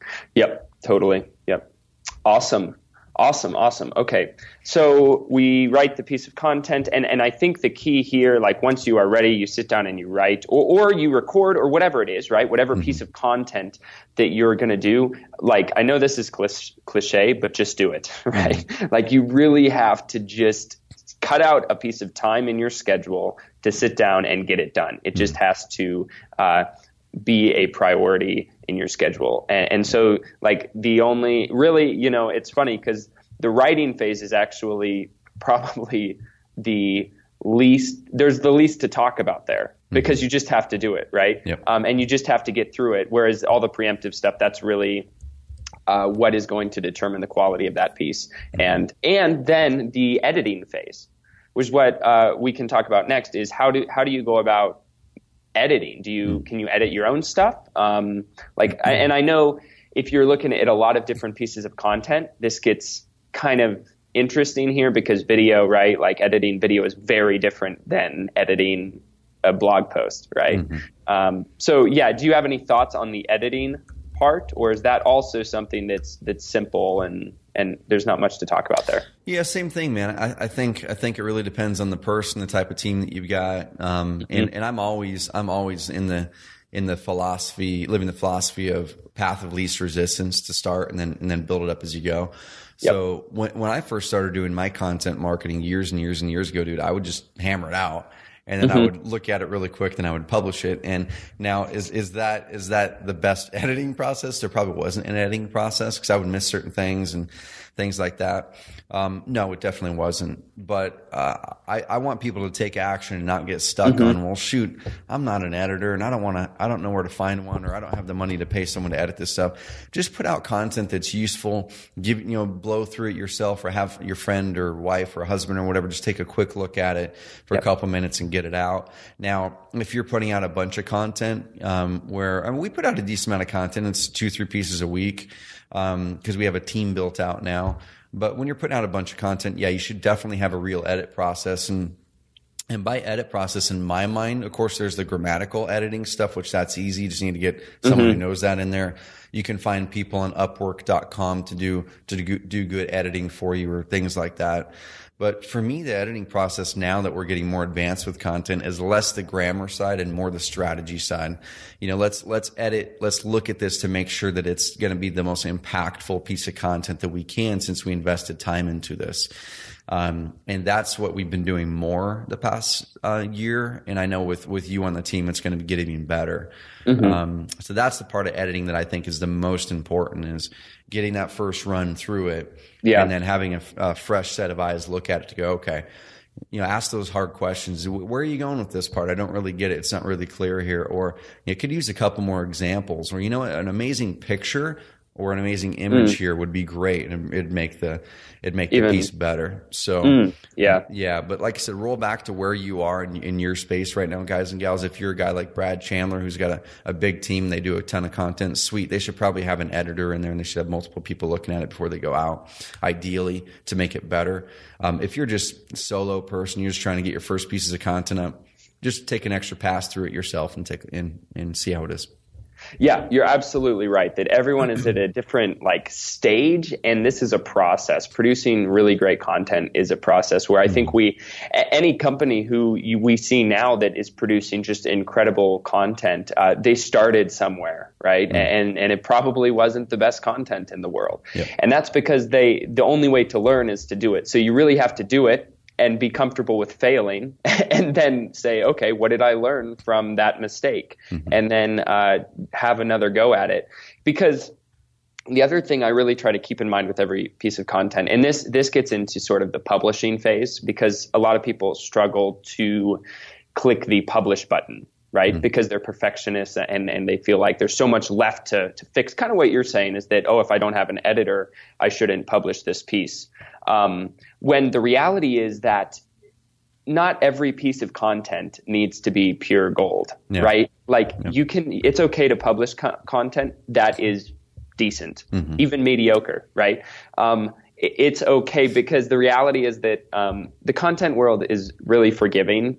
S2: Yep. Totally. Yep. Awesome. Awesome. Awesome. Okay. So we write the piece of content, and, and I think the key here, like, once you are ready, you sit down and you write, or, or you record, or whatever it is, right? Whatever mm-hmm. piece of content that you're going to do. Like, I know this is cliche, but just do it, right? Mm-hmm. Like, you really have to just cut out a piece of time in your schedule to sit down and get it done. It mm-hmm. just has to, uh, be a priority in your schedule. And, and so, like, the only really, you know, it's funny because the writing phase is actually probably the least, there's the least to talk about there, because mm-hmm. you just have to do it, right?
S1: Yep.
S2: Um, and you just have to get through it. Whereas all the preemptive stuff, that's really uh, what is going to determine the quality of that piece. Mm-hmm. And, and then the editing phase, which is what uh, we can talk about next, is how do, how do you go about editing? Do you, can you edit your own stuff? Um, like, I, and I know if you're looking at a lot of different pieces of content, this gets kind of interesting here, because video, right? Like, editing video is very different than editing a blog post, right? Mm-hmm. Um, so yeah, do you have any thoughts on the editing part, or is that also something that's, that's simple and, and there's not much to talk about there?
S1: Yeah, same thing, man. I, I think I think it really depends on the person, the type of team that you've got. Um, mm-hmm. and, and I'm always I'm always in the in the philosophy, living the philosophy of path of least resistance to start, and then and then build it up as you go. So yep. when when I first started doing my content marketing years and years and years ago, dude, I would just hammer it out. and then
S2: mm-hmm.
S1: I would look at it really quick, then I would publish it. And now is, is that, is that the best editing process? There probably wasn't an editing process because I would miss certain things and things like that. Um, no, it definitely wasn't. But uh, I, I want people to take action and not get stuck mm-hmm. on, well, shoot, I'm not an editor and I don't want to, I don't know where to find one, or I don't have the money to pay someone to edit this stuff. Just put out content that's useful. Give, you know, blow through it yourself, or have your friend or wife or husband or whatever just take a quick look at it for yep. a couple minutes and get it out. Now, if you're putting out a bunch of content, um, where I mean, we put out a decent amount of content, it's two, three pieces a week. Um, cause we have a team built out now. But when you're putting out a bunch of content, yeah, you should definitely have a real edit process. And, and by edit process, in my mind, of course, there's the grammatical editing stuff, which that's easy. You just need to get someone mm-hmm. who knows that in there. You can find people on upwork dot com to do, to do, do good editing for you, or things like that. But for me, the editing process, now that we're getting more advanced with content, is less the grammar side and more the strategy side. You know, let's, let's edit, let's look at this to make sure that it's going to be the most impactful piece of content that we can, since we invested time into this. Um, and that's what we've been doing more the past uh, year. And I know with, with you on the team, it's going to get even better. Mm-hmm. Um, so that's the part of editing that I think is the most important, is getting that first run through it. Yeah. And then having a, a fresh set of eyes look at it to go, okay, you know, ask those hard questions. Where are you going with this part? I don't really get it. It's not really clear here. Or you could use a couple more examples, or, you know, an amazing picture or an amazing image mm. here would be great, and it'd make the it'd make Even, the piece better. So mm, yeah, yeah. But like I said, roll back to where you are in, in your space right now, guys and gals. If you're a guy like Brad Chandler, who's got a, a big team, they do a ton of content. Sweet, they should probably have an editor in there, and they should have multiple people looking at it before they go out, ideally, to make it better. Um, if you're just a solo person, you're just trying to get your first pieces of content up, just take an extra pass through it yourself and take and and see how it is.
S2: Yeah, you're absolutely right that everyone is at a different like stage, and this is a process. Producing really great content is a process where I think we, any company who you, we see now that is producing just incredible content, uh, they started somewhere, right? Mm-hmm. And and it probably wasn't the best content in the world, yep. and that's because they the only way to learn is to do it. So you really have to do it and be comfortable with failing, and then say, okay, what did I learn from that mistake? Mm-hmm. And then uh, have another go at it. Because the other thing I really try to keep in mind with every piece of content, and this this gets into sort of the publishing phase, because a lot of people struggle to click the publish button, right? Mm-hmm. Because they're perfectionists, and, and they feel like there's so much left to, to fix. Kind of what you're saying is that, oh, if I don't have an editor, I shouldn't publish this piece. Um, when the reality is that not every piece of content needs to be pure gold, yeah. right? Like yeah. you can, it's okay to publish co- content that is decent, mm-hmm. even mediocre, right? Um, it, it's okay, because the reality is that um, the content world is really forgiving,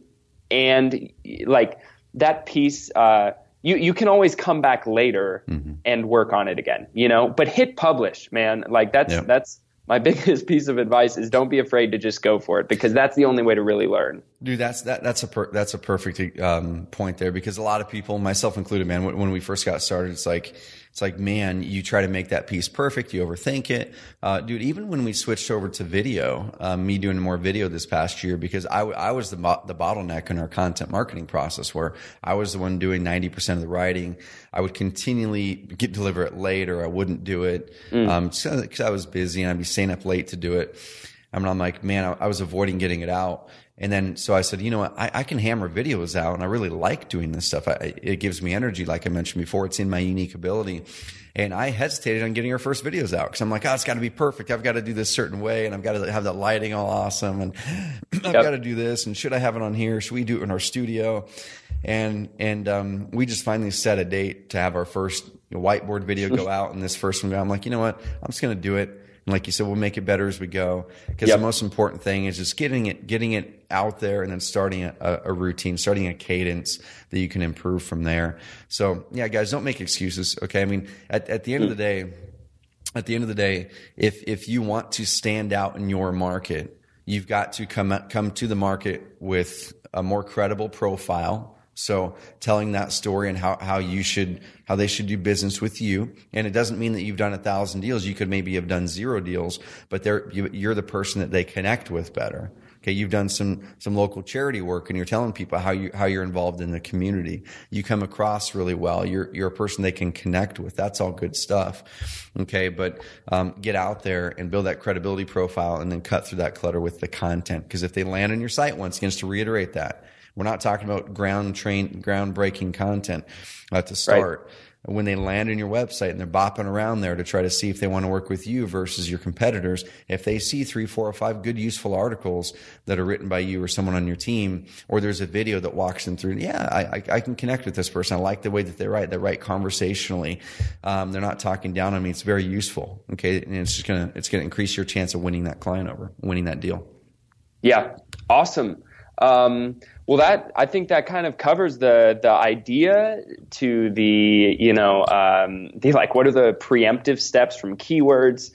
S2: and like that piece, uh, you you can always come back later mm-hmm. and work on it again, you know. But hit publish, man. Like that's yeah. that's. My biggest piece of advice is don't be afraid to just go for it, because that's the only way to really learn.
S1: Dude, that's that that's a per, that's a perfect um, point there, because a lot of people, myself included, man, when, when we first got started, it's like it's like, man, you try to make that piece perfect, you overthink it, uh, dude. Even when we switched over to video, um, me doing more video this past year, because I, I was the the bottleneck in our content marketing process, where I was the one doing ninety percent of the writing. I would continually get deliver it late, or I wouldn't do it mm. um, because I was busy and I'd be staying up late to do it. I mean, I'm like, man, I, I was avoiding getting it out. And then, so I said, you know what, I, I can hammer videos out, and I really like doing this stuff. I, it gives me energy, like I mentioned before. It's in my unique ability. And I hesitated on getting our first videos out, because I'm like, oh, it's got to be perfect. I've got to do this certain way, and I've got to have that lighting all awesome, and I've yep. got to do this. And should I have it on here? Should we do it in our studio? And and um, we just finally set a date to have our first whiteboard video go out, and this first one. I'm like, you know what, I'm just going to do it. And like you said, we'll make it better as we go, because yep. the most important thing is just getting it, getting it out there, and then starting a, a routine, starting a cadence that you can improve from there. So yeah, guys, don't make excuses. Okay. I mean, at, at the end of the day, at the end of the day, if, if you want to stand out in your market, you've got to come, come to the market with a more credible profile. So telling that story and how, how you should, how they should do business with you. And it doesn't mean that you've done a thousand deals. You could maybe have done zero deals, but they're, you, you're the person that they connect with better. Okay, you've done some some local charity work, and you're telling people how you how you're involved in the community. You come across really well. You're you're a person they can connect with. That's all good stuff. Okay, but um, get out there and build that credibility profile, and then cut through that clutter with the content. Because if they land on your site, once again, just to reiterate that, we're not talking about ground train groundbreaking content uh, to start. Right. When they land on your website and they're bopping around there to try to see if they want to work with you versus your competitors, if they see three, four, or five good, useful articles that are written by you or someone on your team, or there's a video that walks them through, yeah, I, I, I can connect with this person. I like the way that they write. They write conversationally. Um, they're not talking down on me. It's very useful. Okay, and it's just gonna it's gonna increase your chance of winning that client over, winning that deal.
S2: Yeah, awesome. Um, well, that I think that kind of covers the the idea to the you know um, the like what are the preemptive steps from keywords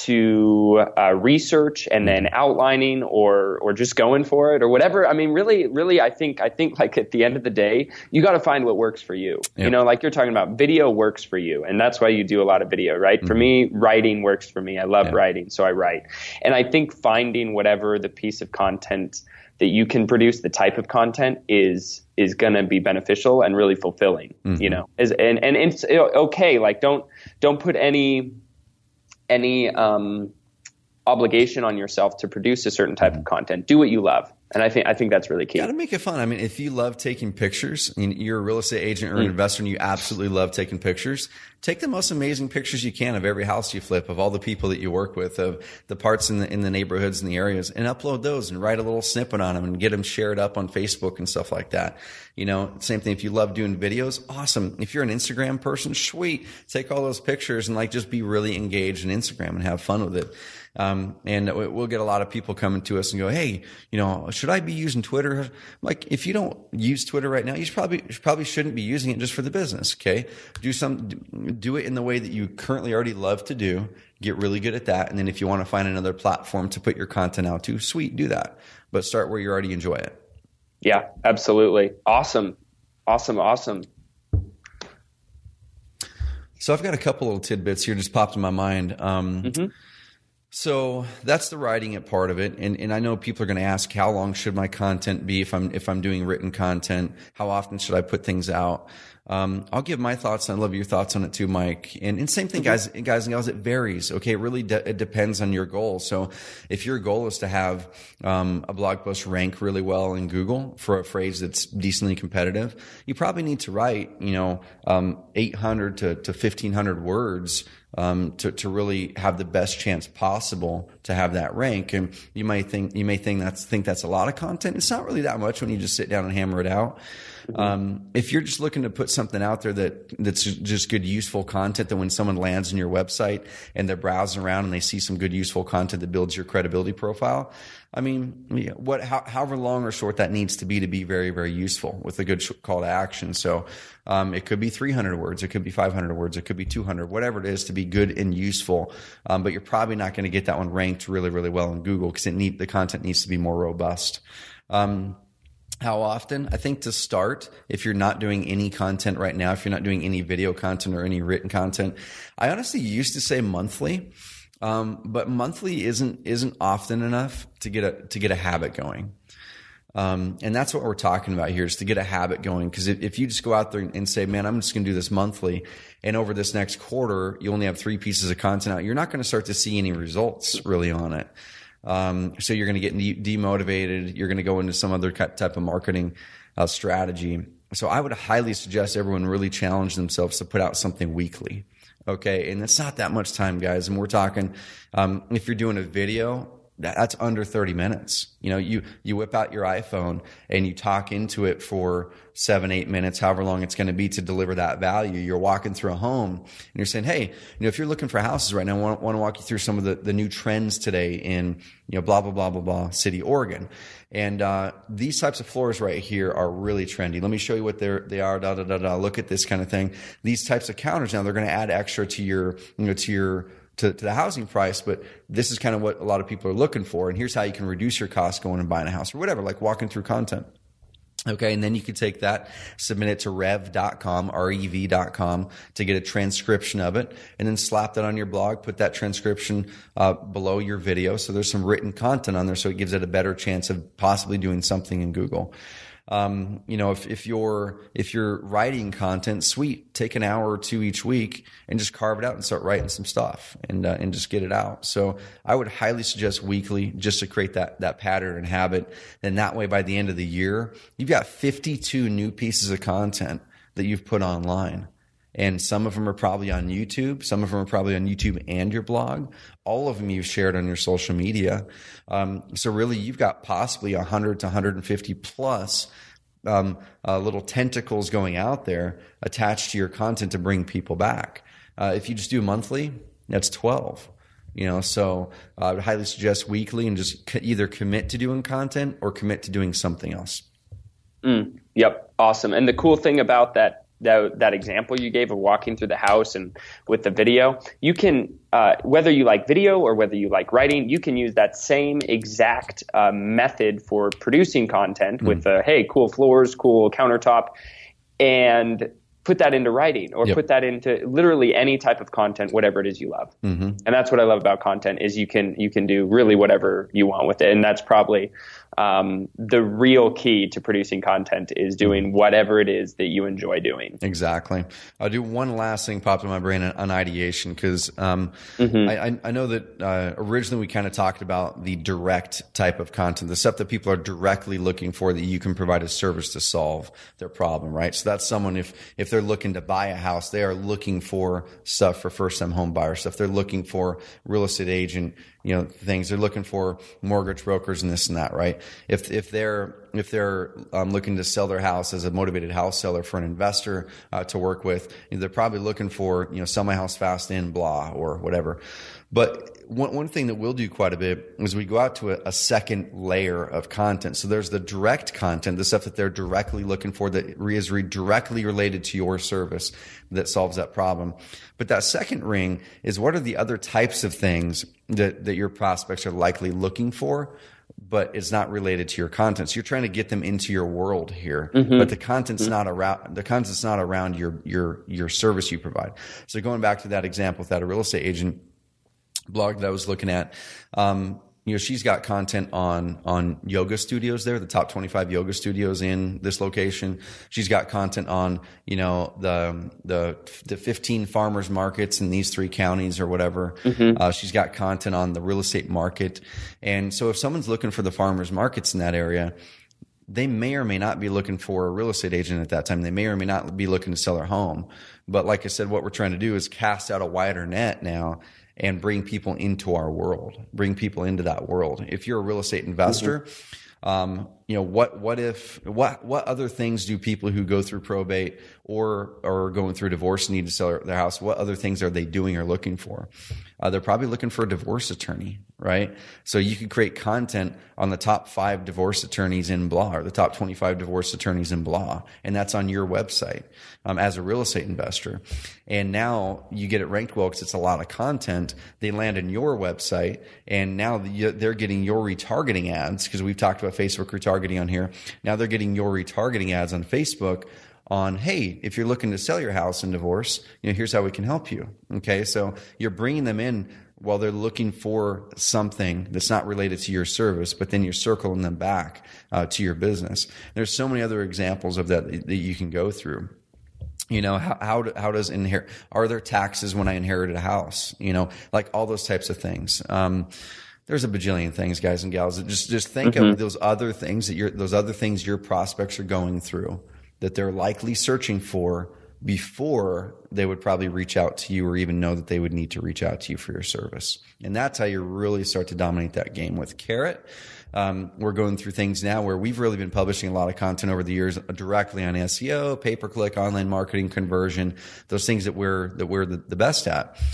S2: to uh, research and then outlining or or just going for it or whatever. I mean, really, really, I think I think like at the end of the day, you got to find what works for you. Yep. You know, like you're talking about, video works for you, and that's why you do a lot of video, right? Mm-hmm. For me, writing works for me. I love yep. writing, so I write, and I think finding whatever the piece of content that you can produce, the type of content is is going to be beneficial and really fulfilling, mm-hmm. you know, is, and, and it's okay. Like don't, don't put any, any, um, obligation on yourself to produce a certain type mm-hmm. of content. Do what you love. And I think I think that's really key.
S1: You got to make it fun. I mean, if you love taking pictures, I mean, you're a real estate agent or an mm. investor and you absolutely love taking pictures, take the most amazing pictures you can of every house you flip, of all the people that you work with, of the parts in the in the neighborhoods and the areas, and upload those and write a little snippet on them and get them shared up on Facebook and stuff like that. You know, same thing. If you love doing videos, awesome. If you're an Instagram person, sweet. Take all those pictures and like just be really engaged in Instagram and have fun with it. Um, and we'll get a lot of people coming to us and go, hey, you know, should I be using Twitter? Like, if you don't use Twitter right now, you should probably, you probably shouldn't be using it just for the business. Okay. Do some, do it in the way that you currently already love to do. Get really good at that. And then if you want to find another platform to put your content out to, sweet, do that. But start where you already enjoy it.
S2: Yeah, absolutely. Awesome. Awesome. Awesome.
S1: So I've got a couple little tidbits here just popped in my mind. Um, mm-hmm. So that's the writing it part of it. And, and I know people are going to ask, how long should my content be if I'm, if I'm doing written content? How often should I put things out? Um, I'll give my thoughts, and I'd love your thoughts on it too, Mike. And, and same thing, guys, guys and gals, it varies. Okay. It really de- it depends on your goal. So if your goal is to have, um, a blog post rank really well in Google for a phrase that's decently competitive, you probably need to write, you know, um, eight hundred to, to fifteen hundred words, um, to, to really have the best chance possible to have that rank. And you might think, you may think that's, think that's a lot of content. It's not really that much when you just sit down and hammer it out. Um, if you're just looking to put something out there that that's just good, useful content, that when someone lands on your website and they're browsing around and they see some good, useful content that builds your credibility profile, I mean, yeah, what, how, however long or short that needs to be to be very, very useful with a good call to action. So, um, it could be three hundred words, it could be five hundred words, it could be two hundred, whatever it is to be good and useful. Um, but you're probably not going to get that one ranked really, really well in Google because it need, the content needs to be more robust. Um, How often? I think to start, if you're not doing any content right now, if you're not doing any video content or any written content, I honestly used to say monthly, um, but monthly isn't isn't often enough to get a to get a habit going. Um, and that's what we're talking about here, is to get a habit going. Because if, if you just go out there and say, man, I'm just going to do this monthly, and over this next quarter, you only have three pieces of content out, you're not going to start to see any results really on it. Um, so you're going to get de- demotivated. You're going to go into some other type of marketing uh, strategy. So I would highly suggest everyone really challenge themselves to put out something weekly. Okay. And it's not that much time, guys. And we're talking, um, if you're doing a video, that's under thirty minutes. You know, you, you whip out your iPhone and you talk into it for seven, eight minutes, however long it's going to be to deliver that value. You're walking through a home and you're saying, hey, you know, if you're looking for houses right now, I want, want to walk you through some of the, the new trends today in, you know, blah, blah, blah, blah, blah, city, Oregon. And, uh, these types of floors right here are really trendy. Let me show you what they're, they are, da, da, da, da. Look at this kind of thing. These types of counters now, they're going to add extra to your, you know, to your, To, to the housing price, but this is kind of what a lot of people are looking for. And here's how you can reduce your costs going and buying a house or whatever, like walking through content. Okay, and then you could take that, submit it to rev dot com, R E V dot com, to get a transcription of it, and then slap that on your blog, put that transcription uh, below your video. So there's some written content on there, so it gives it a better chance of possibly doing something in Google. Um, you know, if, if you're, if you're writing content, sweet, take an hour or two each week and just carve it out and start writing some stuff and, uh, and just get it out. So I would highly suggest weekly, just to create that, that pattern and habit. And that way, by the end of the year, you've got fifty-two new pieces of content that you've put online. And some of them are probably on YouTube. Some of them are probably on YouTube and your blog. All of them you've shared on your social media. Um, so really, you've got possibly one hundred to one hundred fifty plus um, uh, little tentacles going out there attached to your content to bring people back. Uh, if you just do monthly, that's twelve. You know, so I would highly suggest weekly, and just c- either commit to doing content or commit to doing something else.
S2: Mm, yep, awesome. And the cool thing about that. That, that example you gave of walking through the house and with the video, you can, uh, whether you like video or whether you like writing, you can use that same exact uh, method for producing content mm. with the, hey, cool floors, cool countertop, and put that into writing or yep. put that into literally any type of content, whatever it is you love. Mm-hmm. And that's what I love about content is you can, you can do really whatever you want with it. And that's probably um, the real key to producing content is doing whatever it is that you enjoy doing.
S1: Exactly. I'll do one last thing popped in my brain on ideation because um, mm-hmm. I, I know that uh, originally we kind of talked about the direct type of content, the stuff that people are directly looking for that you can provide a service to solve their problem, right? So that's someone, if, if they're looking to buy a house, they are looking for stuff for first-time home buyer stuff. They're looking for real estate agent, you know, things. They're looking for mortgage brokers and this and that, right? If if they're if they're um, looking to sell their house as a motivated house seller for an investor uh, to work with, you know, they're probably looking for, you know, sell my house fast in blah or whatever. But one one thing that we'll do quite a bit is we go out to a, a second layer of content. So there's the direct content, the stuff that they're directly looking for that is re- directly related to your service that solves that problem. But that second ring is what are the other types of things that, that your prospects are likely looking for, but it's not related to your content. So you're trying to get them into your world here, mm-hmm. but the content's mm-hmm. not around, the content's not around your, your, your service you provide. So going back to that example with that a real estate agent blog that I was looking at, um, you know, she's got content on, on yoga studios there, the top twenty-five yoga studios in this location. She's got content on, you know, the, the, the fifteen farmers markets in these three counties or whatever. Mm-hmm. Uh, she's got content on the real estate market. And so if someone's looking for the farmers markets in that area, they may or may not be looking for a real estate agent at that time. They may or may not be looking to sell their home. But like I said, what we're trying to do is cast out a wider net now and bring people into our world, bring people into that world. If you're a real estate investor, mm-hmm. um, you know, what, what if, what, what other things do people who go through probate or, or going through divorce need to sell their house? What other things are they doing or looking for? Uh, they're probably looking for a divorce attorney, right? So you can create content on the top five divorce attorneys in blah, or the top twenty-five divorce attorneys in blah. And that's on your website, um, as a real estate investor. And now you get it ranked well because it's a lot of content. They land on your website and now they're getting your retargeting ads because we've talked about Facebook retargeting on here. Now they're getting your retargeting ads on Facebook on, hey, if you're looking to sell your house in divorce, you know, here's how we can help you. Okay. So you're bringing them in while they're looking for something that's not related to your service, but then you're circling them back uh, to your business. There's so many other examples of that that you can go through. You know, how, how, how does inherit, are there taxes when I inherited a house? You know, like all those types of things. Um, There's a bajillion things, guys and gals. Just, just think mm-hmm. of those other things that you're, those other things your prospects are going through that they're likely searching for before they would probably reach out to you or even know that they would need to reach out to you for your service. And that's how you really start to dominate that game with Carrot. Um, we're going through things now where we've really been publishing a lot of content over the years directly on S E O, pay-per-click, online marketing, conversion, those things that we're, that we're the, the best at.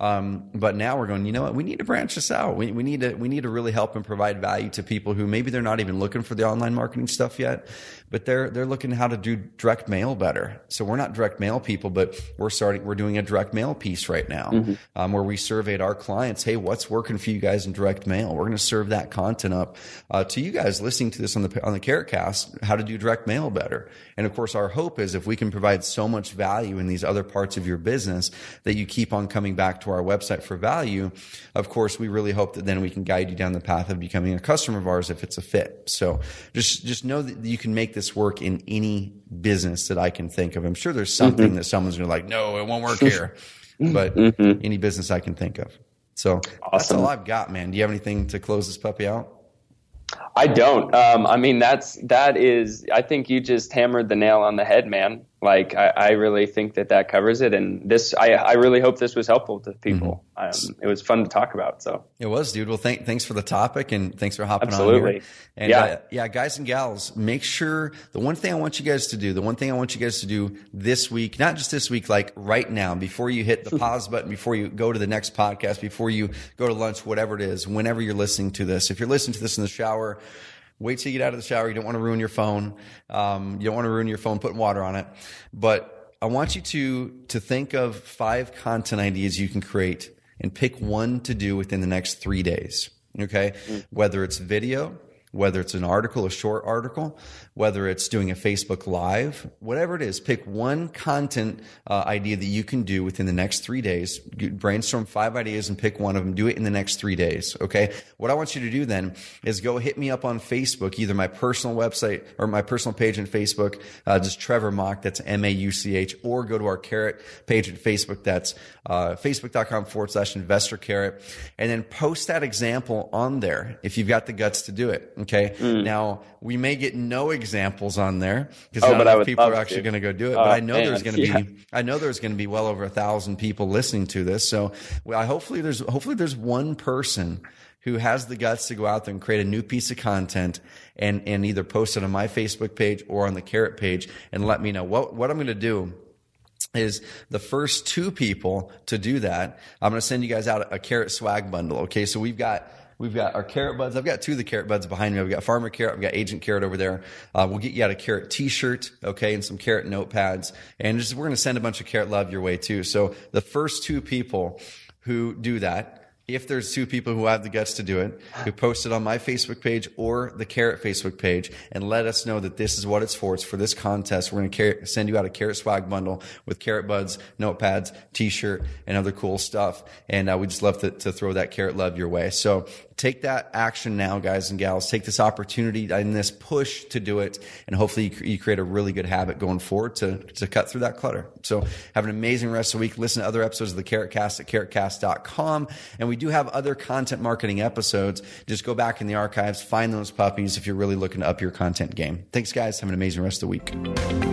S1: Um, but now we're going, you know what? We need to branch this out. We, we need to, we need to really help and provide value to people who maybe they're not even looking for the online marketing stuff yet, but they're, they're looking how to do direct mail better. So we're not direct mail people, but we're starting, we're doing a direct mail piece right now, mm-hmm. um, where we surveyed our clients. Hey, what's working for you guys in direct mail? We're going to serve that content up, uh, to you guys listening to this on the, on the Carrot Cast, how to do direct mail better. And of course, our hope is if we can provide so much value in these other parts of your business that you keep on coming back to our website for value, of course, we really hope that then we can guide you down the path of becoming a customer of ours if it's a fit. So just, just know that you can make this work in any business that I can think of. I'm sure there's something mm-hmm. that someone's going to like, no, it won't work here, but mm-hmm. any business I can think of. So awesome. That's all I've got, man. Do you have anything to close this puppy out?
S2: I don't. Um, I mean, that's, that is, I think you just hammered the nail on the head, man. Like, I, I really think that that covers it. And this, I, I really hope this was helpful to people. Mm-hmm. Um, it was fun to talk about. So
S1: it was, dude. Well, thank, thanks for the topic and thanks for hopping
S2: Absolutely.
S1: on here. And
S2: yeah.
S1: Uh, yeah, guys and gals, make sure the one thing I want you guys to do, the one thing I want you guys to do this week, not just this week, like right now, before you hit the pause button, before you go to the next podcast, before you go to lunch, whatever it is, whenever you're listening to this, if you're listening to this in the shower, wait till you get out of the shower. You don't want to ruin your phone. Um, you don't want to ruin your phone putting water on it. But I want you to, to think of five content ideas you can create and pick one to do within the next three days. Okay. Mm-hmm. Whether it's video, whether it's an article, a short article, whether it's doing a Facebook Live, whatever it is, pick one content uh, idea that you can do within the next three days. Brainstorm five ideas and pick one of them. Do it in the next three days. Okay. What I want you to do then is go hit me up on Facebook, either my personal website or my personal page on Facebook, uh, just Trevor Mauch, that's M A U C H, or go to our Carrot page at Facebook. That's uh, facebook.com forward slash investor carrot. And then post that example on there if you've got the guts to do it. Okay. Mm. Now we may get no examples on there because
S2: oh,
S1: not enough people are actually going to go do it.
S2: Oh,
S1: but I know
S2: man.
S1: there's going to
S2: yeah.
S1: be, I know there's going to be well over a thousand people listening to this. So well, I hopefully there's, hopefully there's one person who has the guts to go out there and create a new piece of content and, and either post it on my Facebook page or on the Carrot page and let me know what, what I'm going to do. Is the first two people to do that, I'm going to send you guys out a Carrot swag bundle. Okay. So we've got, We've got our Carrot Buds. I've got two of the Carrot Buds behind me. We've got Farmer Carrot. I've got Agent Carrot over there. Uh, we'll get you out a Carrot t-shirt, okay, and some Carrot notepads. And just, we're going to send a bunch of Carrot love your way too. So the first two people who do that, if there's two people who have the guts to do it, who post it on my Facebook page or the Carrot Facebook page and let us know that this is what it's for. It's for this contest. We're going to send you out a Carrot swag bundle with Carrot Buds, notepads, t-shirt, and other cool stuff. And uh, we just love to, to throw that Carrot love your way. So take that action now, guys and gals. Take this opportunity and this push to do it. And hopefully you, you create a really good habit going forward to, to cut through that clutter. So have an amazing rest of the week. Listen to other episodes of the Carrot Cast at carrot cast dot com. And we do have other content marketing episodes. Just go back in the archives, find those puppies if you're really looking to up your content game. Thanks, guys. Have an amazing rest of the week.